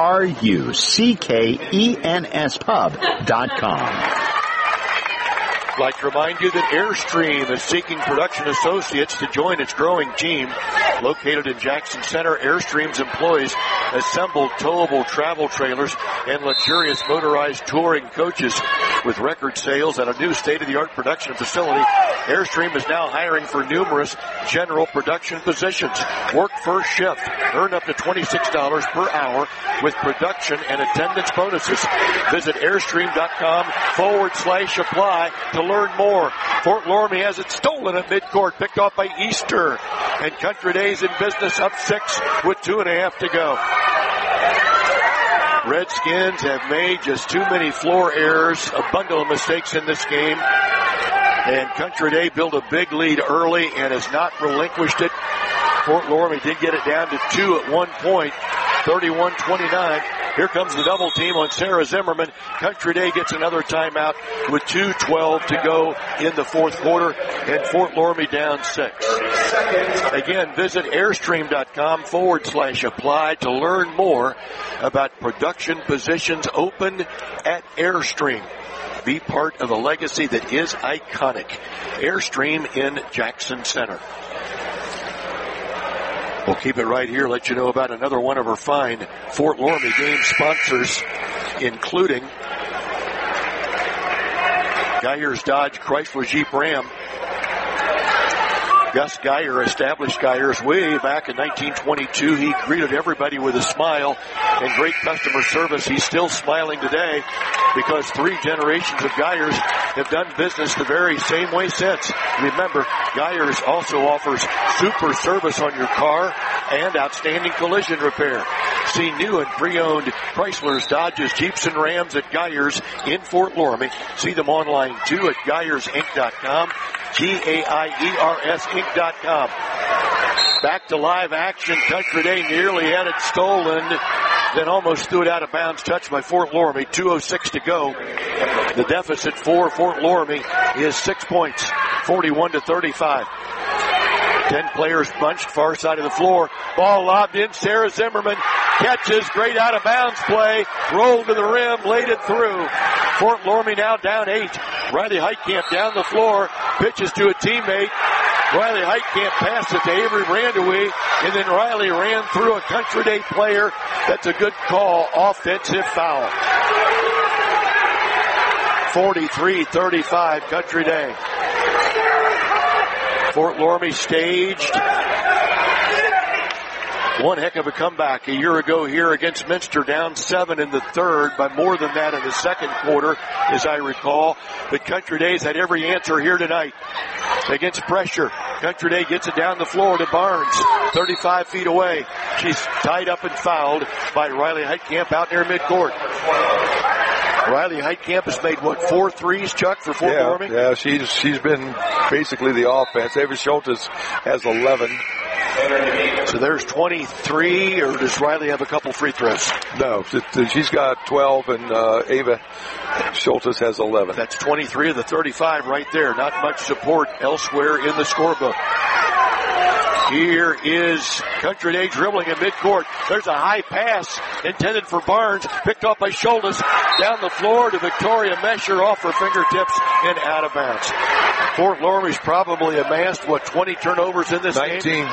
BRUCKENS I'd like to remind you that Airstream is seeking production associates to join its growing team. Located in Jackson Center, Airstream's employees assemble towable travel trailers and luxurious motorized touring coaches. With record sales at a new state-of-the-art production facility, Airstream is now hiring for numerous general production positions. Work first shift. Earn up to $26 per hour with production and attendance bonuses. Visit Airstream.com/apply to learn more. Fort Loramie has it stolen at midcourt, picked off by Easter. And Country Day's in business up 6 with 2.5 to go. Redskins have made just too many floor errors, a bundle of mistakes in this game. And Country Day built a big lead early and has not relinquished it. Fort Loramie did get it down to 2 at one point. 31-29. Here comes the double team on Sarah Zimmerman. Country Day gets another timeout with 2:12 to go in the fourth quarter, and Fort Loramie down 6. Again, visit airstream.com/apply to learn more about production positions open at Airstream. Be part of a legacy that is iconic. Airstream in Jackson Center. We'll keep it right here, let you know about another one of our fine Fort Loramie game sponsors, including Geyers Dodge Chrysler Jeep Ram. Gus Geyer established Geyers way back in 1922. He greeted everybody with a smile and great customer service. He's still smiling today because 3 generations of Geyers have done business the very same way since. Remember, Geyers also offers super service on your car and outstanding collision repair. See new and pre-owned Chryslers, Dodges, Jeeps, and Rams at Geyers in Fort Loramie. See them online too at GeyersInc.com. GeyersInc.com. Back to live action. Country Day nearly had it stolen, then almost threw it out of bounds. Touched by Fort Loramie. 2:06 to go. The deficit for Fort Loramie is 6 points, 41-35. 10 players bunched far side of the floor. Ball lobbed in. Sarah Zimmerman catches. Great out of bounds play. Rolled to the rim. Laid it through. Fort Loramie now down 8. Riley Heitkamp down the floor. Pitches to a teammate. Riley Heitkamp passed it to Avery Brandewie. And then Riley ran through a Country Day player. That's a good call. Offensive foul. 43-35 Country Day. Fort Loramie staged one heck of a comeback a year ago here against Minster, down 7 in the third, by more than that in the second quarter, as I recall. But Country Day's had every answer here tonight against pressure. Country Day gets it down the floor to Barnes, 35 feet away. She's tied up and fouled by Riley Heitkamp out near midcourt. Riley Heitkamp has made, 4 threes, Chuck, for Fort Loramie? Yeah, she's been basically the offense. Ava Schultes has 11. So there's 23, or does Riley have a couple free throws? No, she's got 12, and Ava Schultes has 11. That's 23 of the 35 right there. Not much support elsewhere in the scorebook. Here is Country Day dribbling in midcourt. There's a high pass intended for Barnes, picked up by Schultes, down the floor to Victoria Mesher, off her fingertips and out of bounds. Fort Loramie's probably amassed, 20 turnovers in this 19. game?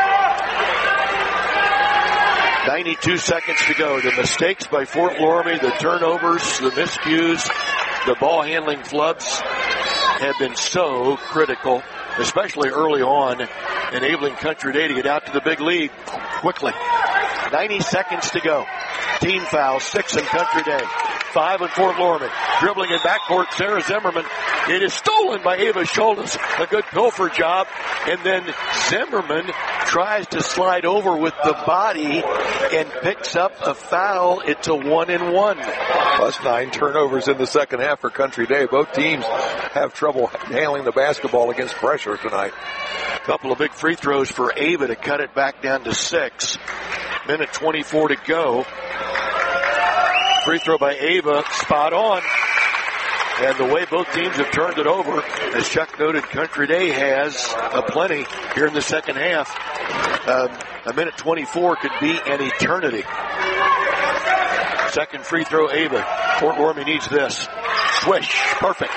92 seconds to go. The mistakes by Fort Loramie, the turnovers, the miscues, the ball handling flubs have been so critical, especially early on, enabling Country Day to get out to the big lead quickly. 90 seconds to go. Team foul, 6 in Country Day, 5 in Fort Loramie. Dribbling in backcourt, Sarah Zimmerman. It is stolen by Ava Schultes. A good gopher job. And then Zimmerman tries to slide over with the body and picks up a foul. It's a 1-and-1. Plus 9 turnovers in the second half for Country Day. Both teams have trouble handling the basketball against pressure tonight. A couple of big free throws for Ava to cut it back down to 6. Minute 24 to go. Free throw by Ava, spot on. And the way both teams have turned it over, as Chuck noted, Country Day has a plenty here in the second half. A minute 24 could be an eternity. Second free throw, Ava. Fort Loramie needs this. Swish, perfect.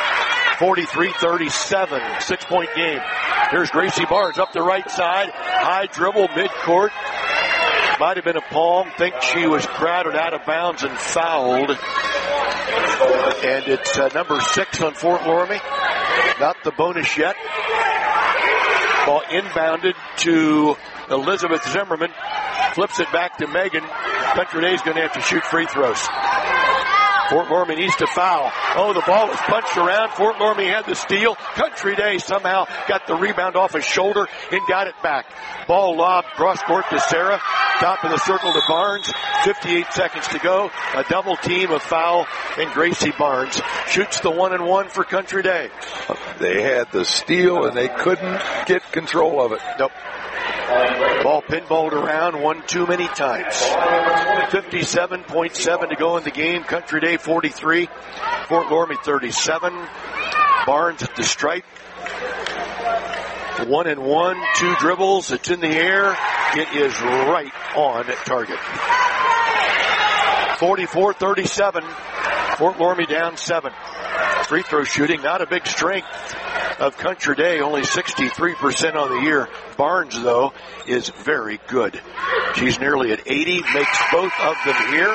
43-37, 6-point game. Here's Gracie Barnes up the right side. High dribble, midcourt. Might have been a palm. Think she was crowded out of bounds and fouled. And it's number 6 on Fort Loramie. Not the bonus yet. Ball inbounded to Elizabeth Zimmerman. Flips it back to Megan. Country Day's going to have to shoot free throws. Fort Loramie needs to foul. Oh, the ball was punched around. Fort Loramie had the steal. Country Day somehow got the rebound off his shoulder and got it back. Ball lobbed cross court to Sarah. Top of the circle to Barnes. 58 seconds to go. A double team, a foul, and Gracie Barnes shoots the 1-and-1 for Country Day. They had the steal and they couldn't get control of it. Nope. Ball pinballed around one too many times. 57.7 to go in the game. Country Day 43. Fort Loramie 37. Barnes at the stripe. 1-1, 2 dribbles. It's in the air. It is right on target. 44-37. Fort Loramie down 7. Free throw shooting, not a big strength of Country Day, only 63% on the year. Barnes, though, is very good. She's nearly at 80, makes both of them here.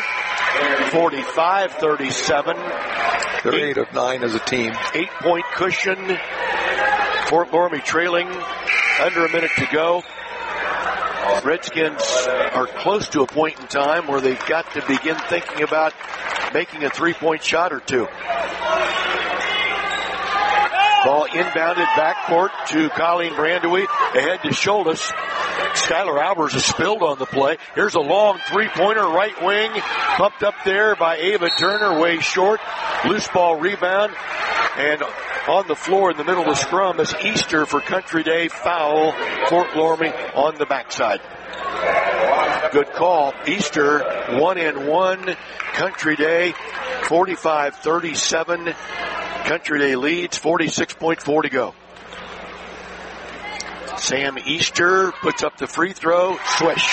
45-37. They're 8 of 9 as a team. 8-point cushion. Fort Loramie trailing, under a minute to go. Redskins are close to a point in time where they've got to begin thinking about making a 3-point shot or two. Ball inbounded backcourt to Colleen Brandewey, ahead to Scholtes. Skylar Albers is spilled on the play. Here's a long three-pointer, right wing, pumped up there by Ava Turner, way short. Loose ball rebound, and on the floor in the middle of the scrum is Easter for Country Day. Foul, Fort Loramie on the backside. Good call. Easter, 1-1. Country Day, 45-37. Country Day leads, 46.4 to go. Sam Easter puts up the free throw. Swish.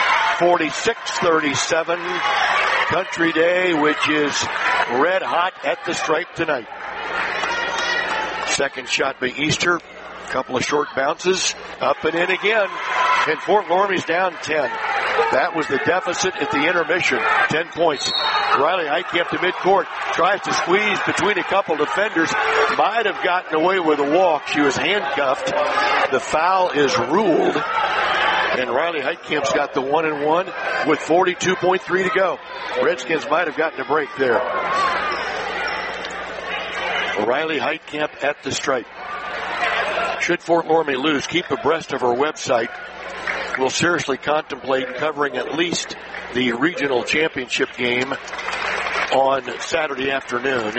46-37. Country Day, which is red hot at the stripe tonight. Second shot by Easter. Couple of short bounces. Up and in again. And Fort Loramie's down 10. That was the deficit at the intermission. 10 points. Riley Heitkamp to midcourt. Tries to squeeze between a couple defenders. Might have gotten away with a walk. She was handcuffed. The foul is ruled. And Riley Heitkamp's got the 1-1 with 42.3 to go. Redskins might have gotten a break there. Riley Heitkamp at the stripe. Should Fort Loramie lose, keep abreast of our website. We'll seriously contemplate covering at least the regional championship game on Saturday afternoon.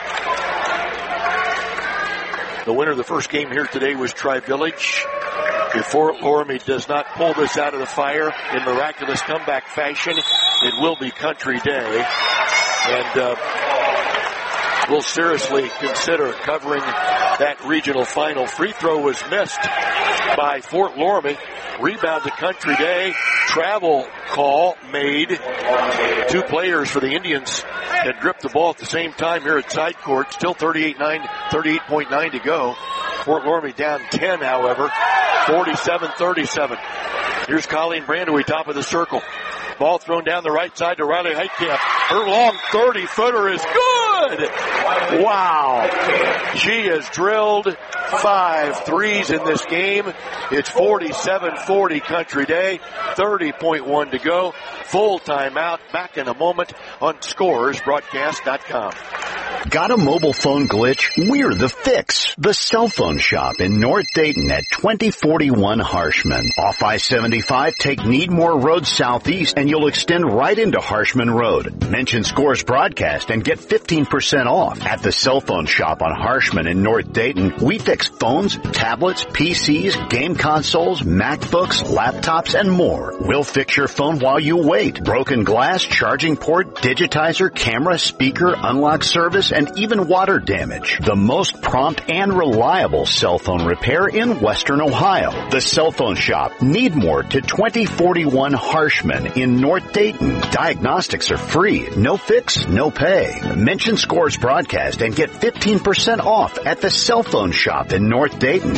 The winner of the first game here today was Tri-Village. If Fort Loramie does not pull this out of the fire in miraculous comeback fashion, it will be Country Day. And we'll seriously consider covering that regional final. Free throw was missed by Fort Loramie. Rebound to Country Day. Travel call made. 2 players for the Indians had gripped the ball at the same time here at side court. Still 38.9 to go. Fort Loramie down 10, however. 47-37. Here's Colleen Brandewey, top of the circle. Ball thrown down the right side to Riley Heitkamp. Her long 30-footer is good. Wow. She has drilled 5 threes in this game. It's 47-40 Country Day. 30.1 to go. Full timeout. Back in a moment on ScoresBroadcast.com. Got a mobile phone glitch? We're the fix. The Cell Phone Shop in North Dayton at 2041 Harshman. Off I-75, take Needmore Road southeast and you'll extend right into Harshman Road. Mention Scores Broadcast and get 15% off. At the Cell Phone Shop on Harshman in North Dayton, we fix phones, tablets, PCs, game consoles, MacBooks, laptops, and more. We'll fix your phone while you wait. Broken glass, charging port, digitizer, camera, speaker, unlock service, and even water damage. The most prompt and reliable cell phone repair in Western Ohio. The Cell Phone Shop, Needmore to 2041 Harshman in North Dayton. Diagnostics are free. No fix, no pay. Mention Scores Broadcast and get 15% off at the Cell Phone Shop in North Dayton.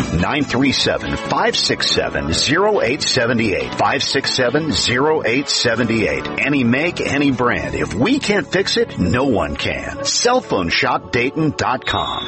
937-567-0878. 567-0878. Any make, any brand. If we can't fix it, no one can. CellphoneShopDayton.com.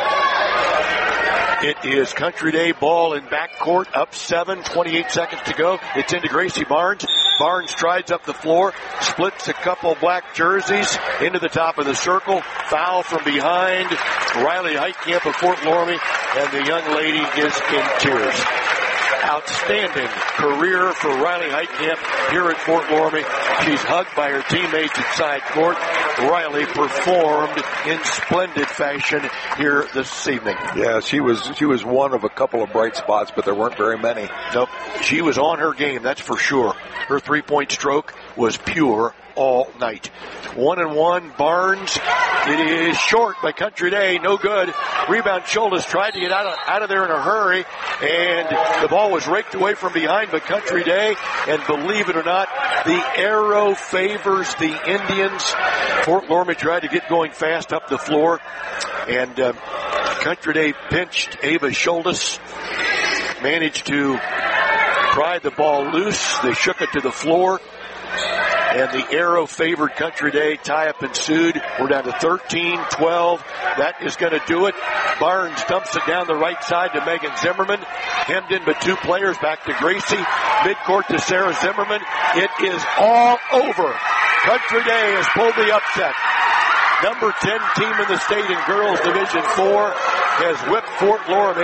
It is Country Day ball in backcourt, up 7, 28 seconds to go. It's into Gracie Barnes. Barnes strides up the floor, splits a couple black jerseys into the top of the circle. Foul from behind. Riley Heitkamp of Fort Loramie, and the young lady is in tears. Outstanding career for Riley Heitkamp here at Fort Loramie. She's hugged by her teammates at side court. Riley performed in splendid fashion here this evening. Yeah, she was one of a couple of bright spots, but there weren't very many. Nope. She was on her game, that's for sure. Her three-point stroke was pure all night. 1-1, Barnes. It is short by Country Day. No good. Rebound, Schultes tried to get out of there in a hurry, and the ball was raked away from behind by Country Day. And believe it or not, the arrow favors the Indians. Fort Loramie tried to get going fast up the floor, and Country Day pinched Ava Schultes. Managed to pry the ball loose. They shook it to the floor. And the arrow favored Country Day. Tie-up ensued. We're down to 13-12. That is going to do it. Barnes dumps it down the right side to Megan Zimmerman. Hemmed in by two players. Back to Gracie. Midcourt to Sarah Zimmerman. It is all over. Country Day has pulled the upset. Number 10 team in the state in girls Division 4 has whipped Fort Loramie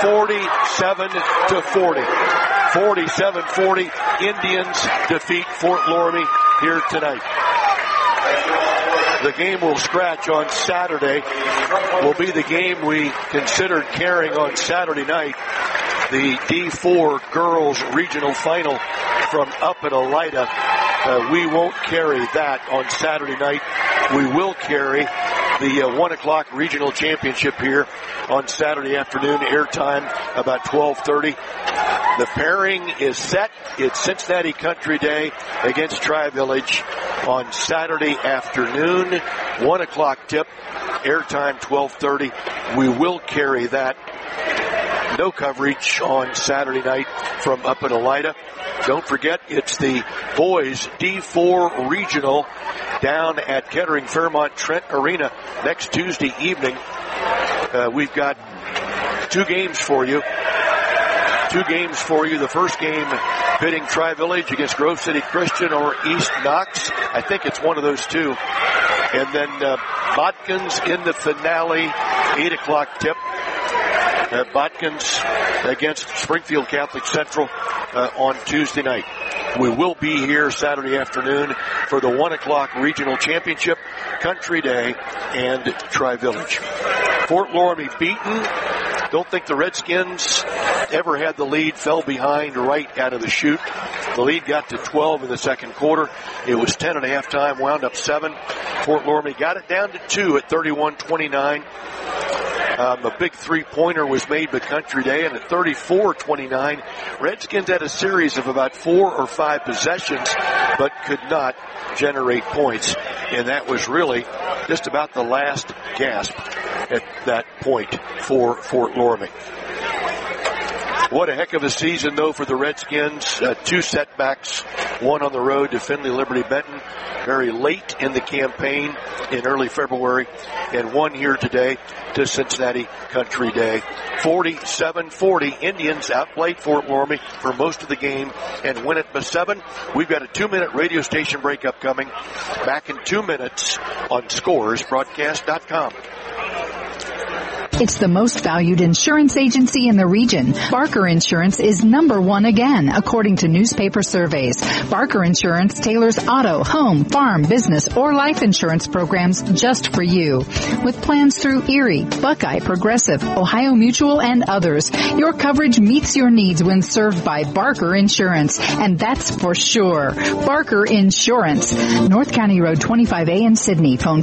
47-40. 47-40. Indians defeat Fort Loramie here tonight. The game we'll scratch on Saturday will be the game we considered carrying on Saturday night. The D4 girls regional final from up at Elida. We won't carry that on Saturday night. We will carry the 1 o'clock regional championship here on Saturday afternoon, airtime about 12:30. The pairing is set. It's Cincinnati Country Day against Tri-Village on Saturday afternoon, 1 o'clock tip, airtime 12:30. We will carry that. No coverage on Saturday night from up at Elida. Don't forget, it's the boys D4 regional down at Kettering Fairmont Trent Arena next Tuesday evening. We've got two games for you. The first game pitting Tri-Village against Grove City Christian or East Knox. I think it's one of those two. And then Botkins in the finale, 8 o'clock tip. Botkins against Springfield Catholic Central on Tuesday night. We will be here Saturday afternoon for the 1 o'clock regional championship, Country Day and Tri-Village. Fort Loramie beaten. Don't think the Redskins ever had the lead, fell behind right out of the chute. The lead got to 12 in the second quarter. It was 10 at halftime, wound up 7. Fort Loramie got it down to 2 at 31-29. A big three-pointer was made by Country Day, and at 34-29, Redskins had a series of about 4 or 5 possessions, but could not generate points. And that was really just about the last gasp at that point for Fort Loramie. What a heck of a season, though, for the Redskins. 2 setbacks, one on the road to Findlay Liberty Benton very late in the campaign in early February, and one here today to Cincinnati Country Day. 47-40. Indians outplayed Fort Loramie for most of the game and win it by 7. We've got a 2-minute radio station break upcoming. Back in 2 minutes on ScoresBroadcast.com. It's the most valued insurance agency in the region. Barker Insurance is number 1 again, according to newspaper surveys. Barker Insurance tailors auto, home, farm, business, or life insurance programs just for you. With plans through Erie, Buckeye, Progressive, Ohio Mutual, and others, your coverage meets your needs when served by Barker Insurance, and that's for sure. Barker Insurance, North County Road 25A in Sydney. Phone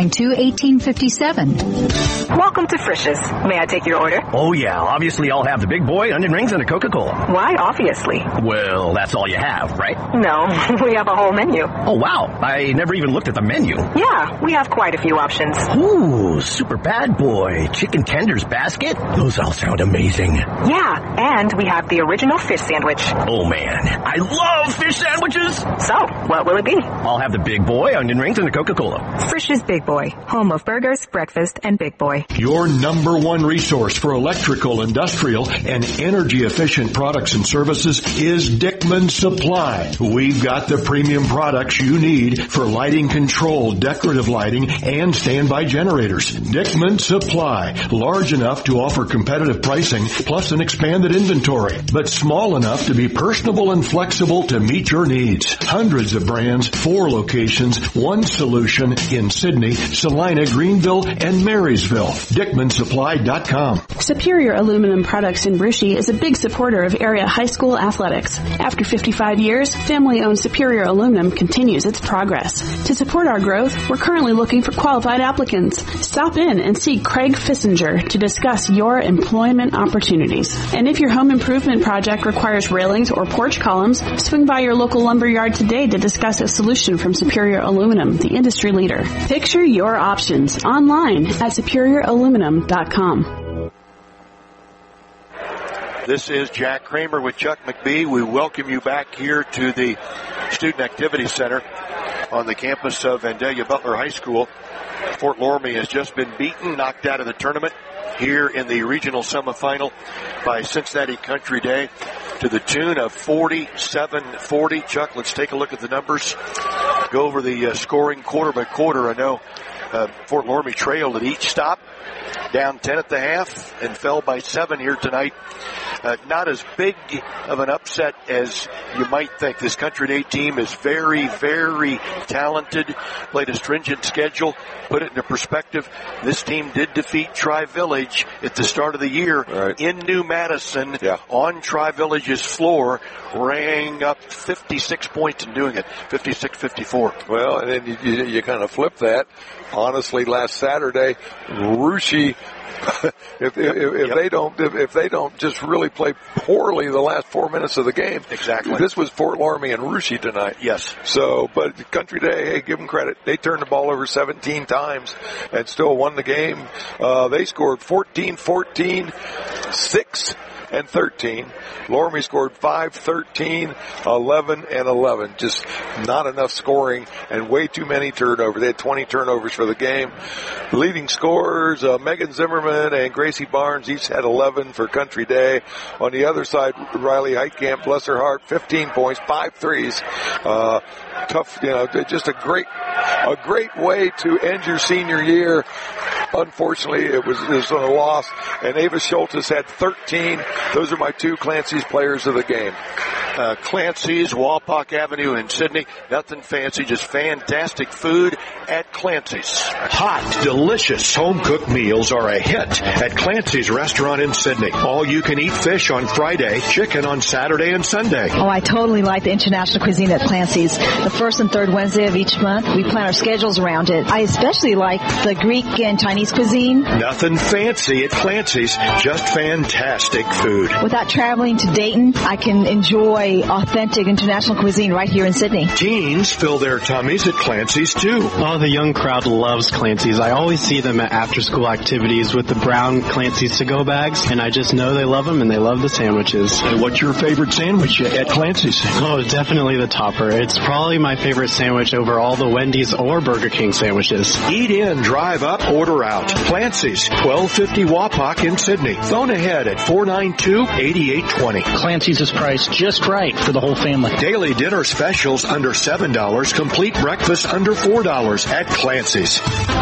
492-1857. Welcome to Frisch's. May I take your order? Oh, yeah. Obviously, I'll have the big boy, onion rings, and a Coca-Cola. Why, obviously? Well, that's all you have, right? No, we have a whole menu. Oh, wow. I never even looked at the menu. Yeah, we have quite a few options. Ooh, super bad boy. Chicken tenders basket? Those all sound amazing. Yeah, and we have the original fish sandwich. Oh, man. I love fish sandwiches. So, what will it be? I'll have the big boy, onion rings, and a Coca-Cola. Frisch's Big Boy, home of burgers, breakfast, and Big Boy. Your number number one resource for electrical, industrial, and energy-efficient products and services is Dickman Supply. We've got the premium products you need for lighting control, decorative lighting, and standby generators. Dickman Supply, large enough to offer competitive pricing plus an expanded inventory, but small enough to be personable and flexible to meet your needs. Hundreds of brands, 4 locations, one solution in Sydney, Salina, Greenville, and Marysville. DickmanSupply.com. Superior Aluminum Products in Brushy is a big supporter of area high school athletics. After 55 years, family-owned Superior Aluminum continues its progress. To support our growth, we're currently looking for qualified applicants. Stop in and see Craig Fissinger to discuss your employment opportunities. And if your home improvement project requires railings or porch columns, swing by your local lumber yard today to discuss a solution from Superior Aluminum, the industry leader. Picture your options online at superiораluminum.com. This is Jack Kramer with Chuck McBee. We welcome you back here to the Student Activity Center on the campus of Vandalia Butler High School. Fort Loramie has just been beaten, knocked out of the tournament here in the regional semifinal by Cincinnati Country Day to the tune of 47-40. Chuck, let's take a look at the numbers. Go over the scoring quarter by quarter. I know Fort Loramie trailed at each stop, down 10 at the half, and fell by 7 here tonight. Not as big of an upset as you might think. This Country Day team is very, very talented, played a stringent schedule. Put it into perspective, this team did defeat Tri-Village at the start of the year in New Madison on Tri-Village's floor, rang up 56 points in doing it, 56-54. Well, and then you kind of flip that. Honestly, last Saturday, Russia, if they don't just really play poorly the last 4 minutes of the game. Exactly. This was Fort Loramie and Russia tonight. Yes. So, but Country Day, hey, give them credit. They turned the ball over 17 times and still won the game. They scored 14-14, 6 and 13. Loramie scored 5, 13, 11, and 11. Just not enough scoring and way too many turnovers. They had 20 turnovers for the game. Leading scorers, Megan Zimmerman and Gracie Barnes each had 11 for Country Day. On the other side, Riley Heitkamp, bless her heart, 15 points, 5 threes. Tough, just a great way to end your senior year. Unfortunately, it was a loss, and Ava Schultes had 13. Those are my 2 Clancy's players of the game. Clancy's, Walpock Avenue in Sydney. Nothing fancy, just fantastic food at Clancy's. Hot, delicious home-cooked meals are a hit at Clancy's restaurant in Sydney. All-you-can-eat fish on Friday, chicken on Saturday and Sunday. Oh, I totally like the international cuisine at Clancy's. The first and third Wednesday of each month, we plan our schedules around it. I especially like the Greek and Chinese cuisine. Nothing fancy at Clancy's, just fantastic food. Without traveling to Dayton, I can enjoy authentic international cuisine right here in Sydney. Teens fill their tummies at Clancy's too. Oh, the young crowd loves Clancy's. I always see them at after-school activities with the brown Clancy's to-go bags, and I just know they love them and they love the sandwiches. And what's your favorite sandwich at Clancy's? Oh, definitely the topper. It's probably my favorite sandwich over all the Wendy's or Burger King sandwiches. Eat in, drive up, order out. Clancy's, 1250 Wapak in Sydney. Phone ahead at 492-8820. Clancy's is priced just right for the whole family. Daily dinner specials under $7. Complete breakfast under $4 at Clancy's.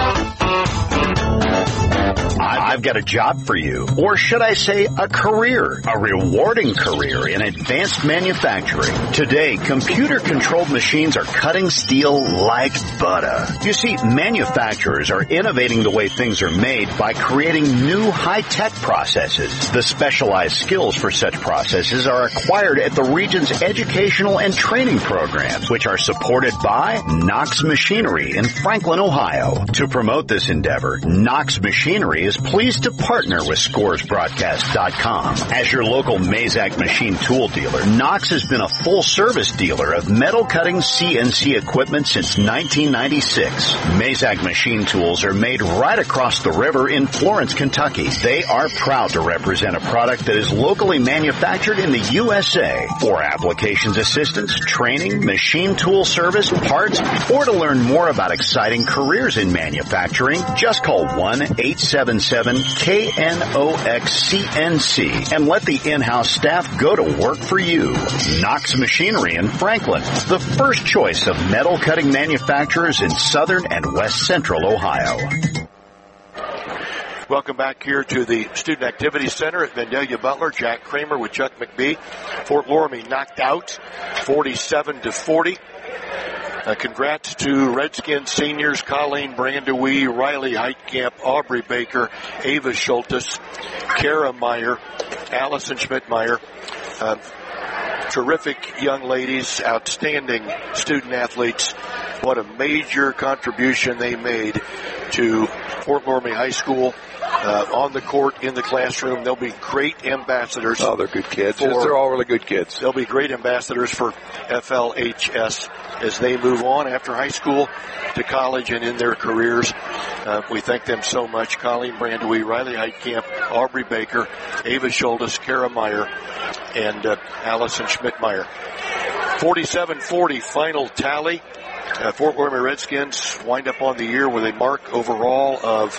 I've got a job for you. Or should I say a career, a rewarding career in advanced manufacturing. Today, computer-controlled machines are cutting steel like butter. You see, manufacturers are innovating the way things are made by creating new high-tech processes. The specialized skills for such processes are acquired at the region's educational and training programs, which are supported by Knox Machinery in Franklin, Ohio. To promote this endeavor, Knox Machinery is pleased to partner with ScoresBroadcast.com. As your local Mazak machine tool dealer, Knox has been a full-service dealer of metal cutting CNC equipment since 1996. Mazak machine tools are made right across the river in Florence, Kentucky. They are proud to represent a product that is locally manufactured in the USA. For applications assistance, training, machine tool service, parts, or to learn more about exciting careers in manufacturing, just call 1-866 877-KNOXCNC and let the in-house staff go to work for you. Knox Machinery in Franklin, the first choice of metal cutting manufacturers in southern and west central Ohio. Welcome back here to the Student Activity Center at Vandalia Butler. Jack Kramer with Chuck McBee. Fort Loramie knocked out 47-40. Congrats to Redskins seniors Colleen Brandewie, Riley Heitkamp, Aubrey Baker, Ava Schultes, Kara Meyer, Allison Schmidtmeyer. Terrific young ladies, outstanding student athletes. What a major contribution they made to Fort Loramie High School. On the court, in the classroom. They'll be great ambassadors. Oh, they're good kids. They're all really good kids. They'll be great ambassadors for FLHS as they move on after high school to college and in their careers. We thank them so much. Colleen Brandewie, Riley Heitkamp, Aubrey Baker, Ava Schultes, Kara Meyer, and Allison Schmidtmeyer. 47-40 final tally. Fort Loramie Redskins wind up on the year with a mark overall of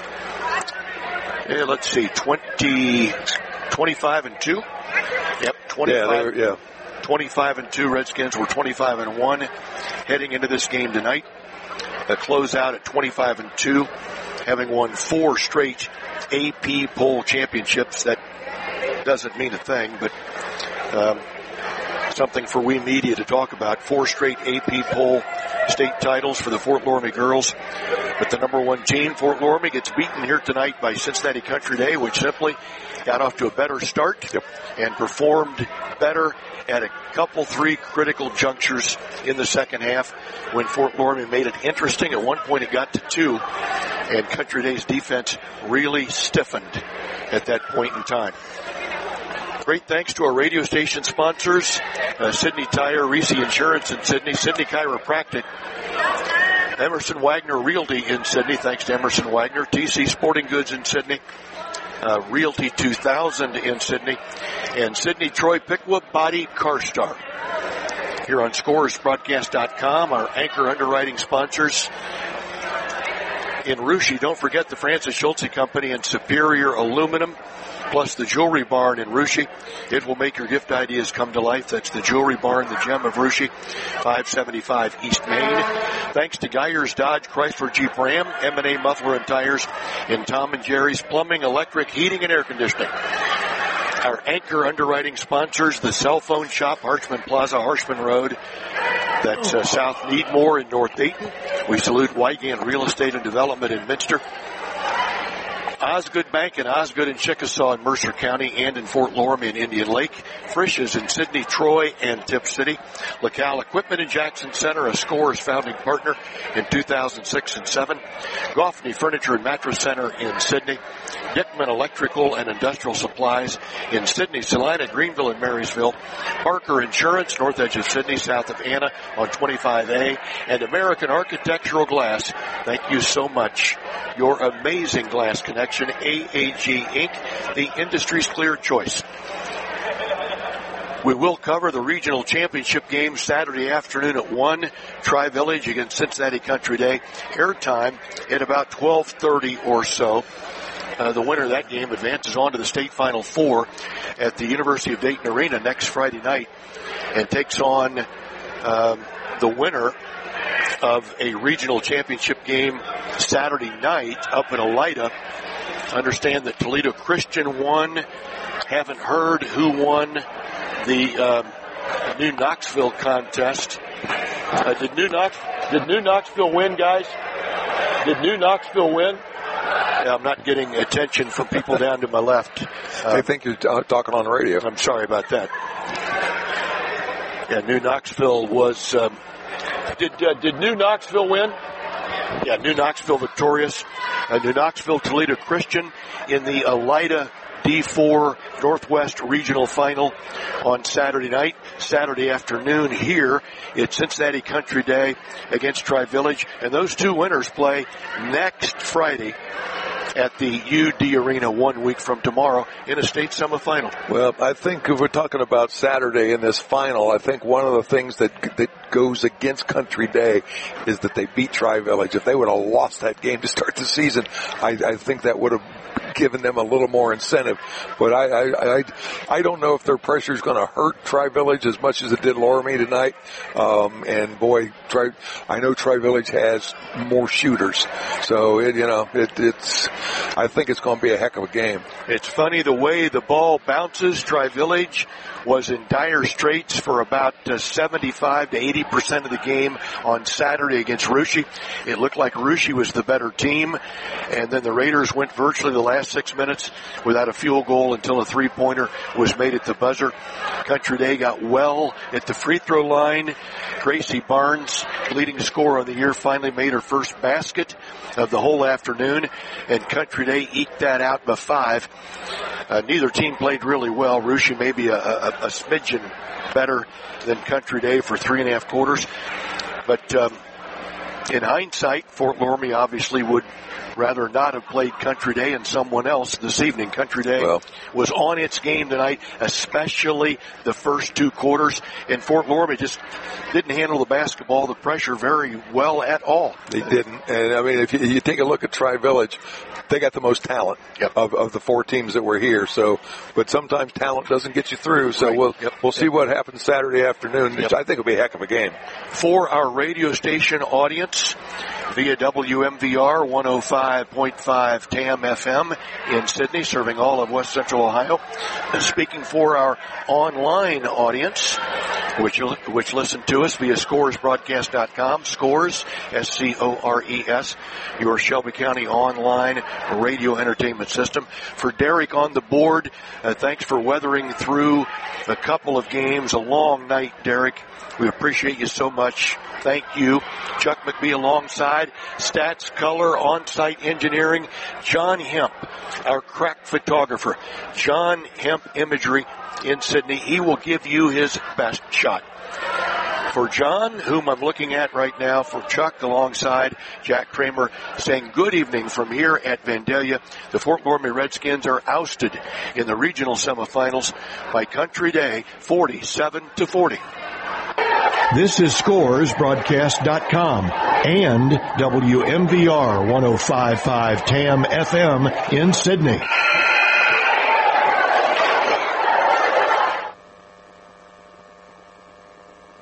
25-2. Yep, 25. 25-2. Redskins were 25-1 heading into this game tonight. A closeout at 25-2, having won 4 straight AP poll championships. That doesn't mean a thing, but something for we media to talk about. 4 straight AP poll state titles for the Fort Loramie girls. But the number 1 team, Fort Loramie, gets beaten here tonight by Cincinnati Country Day, which simply got off to a better start and performed better at a couple 3 critical junctures in the second half when Fort Loramie made it interesting. At one point it got to 2, and Country Day's defense really stiffened at that point in time. Great thanks to our radio station sponsors, Sydney Tire, Reese Insurance in Sydney, Sydney Chiropractic, Emerson Wagner Realty in Sydney, thanks to Emerson Wagner, TC Sporting Goods in Sydney, Realty 2000 in Sydney, and Sydney Troy Pickwa Body Car Star. Here on ScoresBroadcast.com, our anchor underwriting sponsors in Russia. Don't forget the Francis Schultze Company and Superior Aluminum, plus the Jewelry Barn in Russia. It will make your gift ideas come to life. That's the Jewelry Barn, the gem of Russia, 575 East Main. Thanks to Geyers Dodge Chrysler Jeep Ram, M&A Muffler and Tires, and Tom and Jerry's Plumbing, Electric, Heating, and Air Conditioning. Our anchor underwriting sponsors, the Cell Phone Shop, Harshman Plaza, Harshman Road. That's South Needmore in North Dayton. We salute Wygant Real Estate and Development in Minster. Osgood Bank and Osgood in Chickasaw in Mercer County and in Fort Loramie and Indian Lake. Frisch's in Sydney, Troy, and Tip City. LaCal Equipment in Jackson Center, a Scores founding partner in 2006 and 7. Goffney Furniture and Mattress Center in Sydney. Dickman Electrical and Industrial Supplies in Sydney, Salina, Greenville, and Marysville. Parker Insurance, north edge of Sydney, south of Anna on 25A. And American Architectural Glass. Thank you so much. Your amazing glass connection. AAG Inc., the industry's clear choice. We will cover the regional championship game Saturday afternoon at 1, Tri-Village against Cincinnati Country Day. Airtime at about 12:30 or so. The winner of that game advances on to the state Final Four at the University of Dayton Arena next Friday night and takes on the winner of a regional championship game Saturday night up in Elida. Understand that Toledo Christian won. Haven't heard who won the New Knoxville contest. Did New Knoxville win, guys? Did New Knoxville win? Yeah, I'm not getting attention from people down to my left. I think you're talking on the radio. I'm sorry about that. Yeah, New Knoxville was. Did New Knoxville win? Yeah, New Knoxville victorious. New Knoxville Toledo Christian in the Elida D4 Northwest Regional Final on Saturday night. Saturday afternoon here at Cincinnati Country Day against Tri-Village. And those two winners play next Friday at the UD Arena 1 week from tomorrow in a state semifinal. Well, I think if we're talking about Saturday in this final, I think one of the things that goes against Country Day is that they beat Tri-Village. If they would have lost that game to start the season, I think that would have given them a little more incentive. But I don't know if their pressure is going to hurt Tri-Village as much as it did Loramie tonight. And boy, I know Tri-Village has more shooters, so it's. I think it's going to be a heck of a game. It's funny the way the ball bounces. Tri-Village was in dire straits for about 75 to 80% of the game on Saturday against Russia. It looked like Russia was the better team, and then the Raiders went virtually the last 6 minutes without a field goal until a three-pointer was made at the buzzer. Country Day got well at the free throw line. Gracie Barnes, leading scorer of the year, finally made her first basket of the whole afternoon, and Country Day eked that out by 5. Neither team played really well. Russia maybe a smidgen better than Country Day for 3.5 quarters. But in hindsight, Fort Loramie obviously would rather not have played Country Day and someone else this evening. Country Day was on its game tonight, especially the first 2 quarters. And Fort Loramie just didn't handle the basketball, the pressure very well at all. They didn't. And I mean, if you take a look at Tri-Village, they got the most talent of the 4 teams that were here. So, but sometimes talent doesn't get you through. So we'll see what happens Saturday afternoon. I think it'll be a heck of a game. For our radio station audience, via WMVR 105.5 TAM FM in Sydney, serving all of West Central Ohio. Speaking for our online audience, which listen to us via scoresbroadcast.com, Scores, S-C-O-R-E-S, your Shelby County online radio entertainment system. For Derek on the board, thanks for weathering through a couple of games. A long night, Derek. We appreciate you so much. Thank you. Chuck McBee alongside. Stats, color, on-site engineering. John Hemp, our crack photographer. John Hemp Imagery in Sydney. He will give you his best shot. For John, whom I'm looking at right now, for Chuck alongside Jack Kramer, saying good evening from here at Vandalia. The Fort Loramie Redskins are ousted in the regional semifinals by Country Day, 47-40. This is ScoresBroadcast.com and WMVR 105.5 TAM FM in Sydney.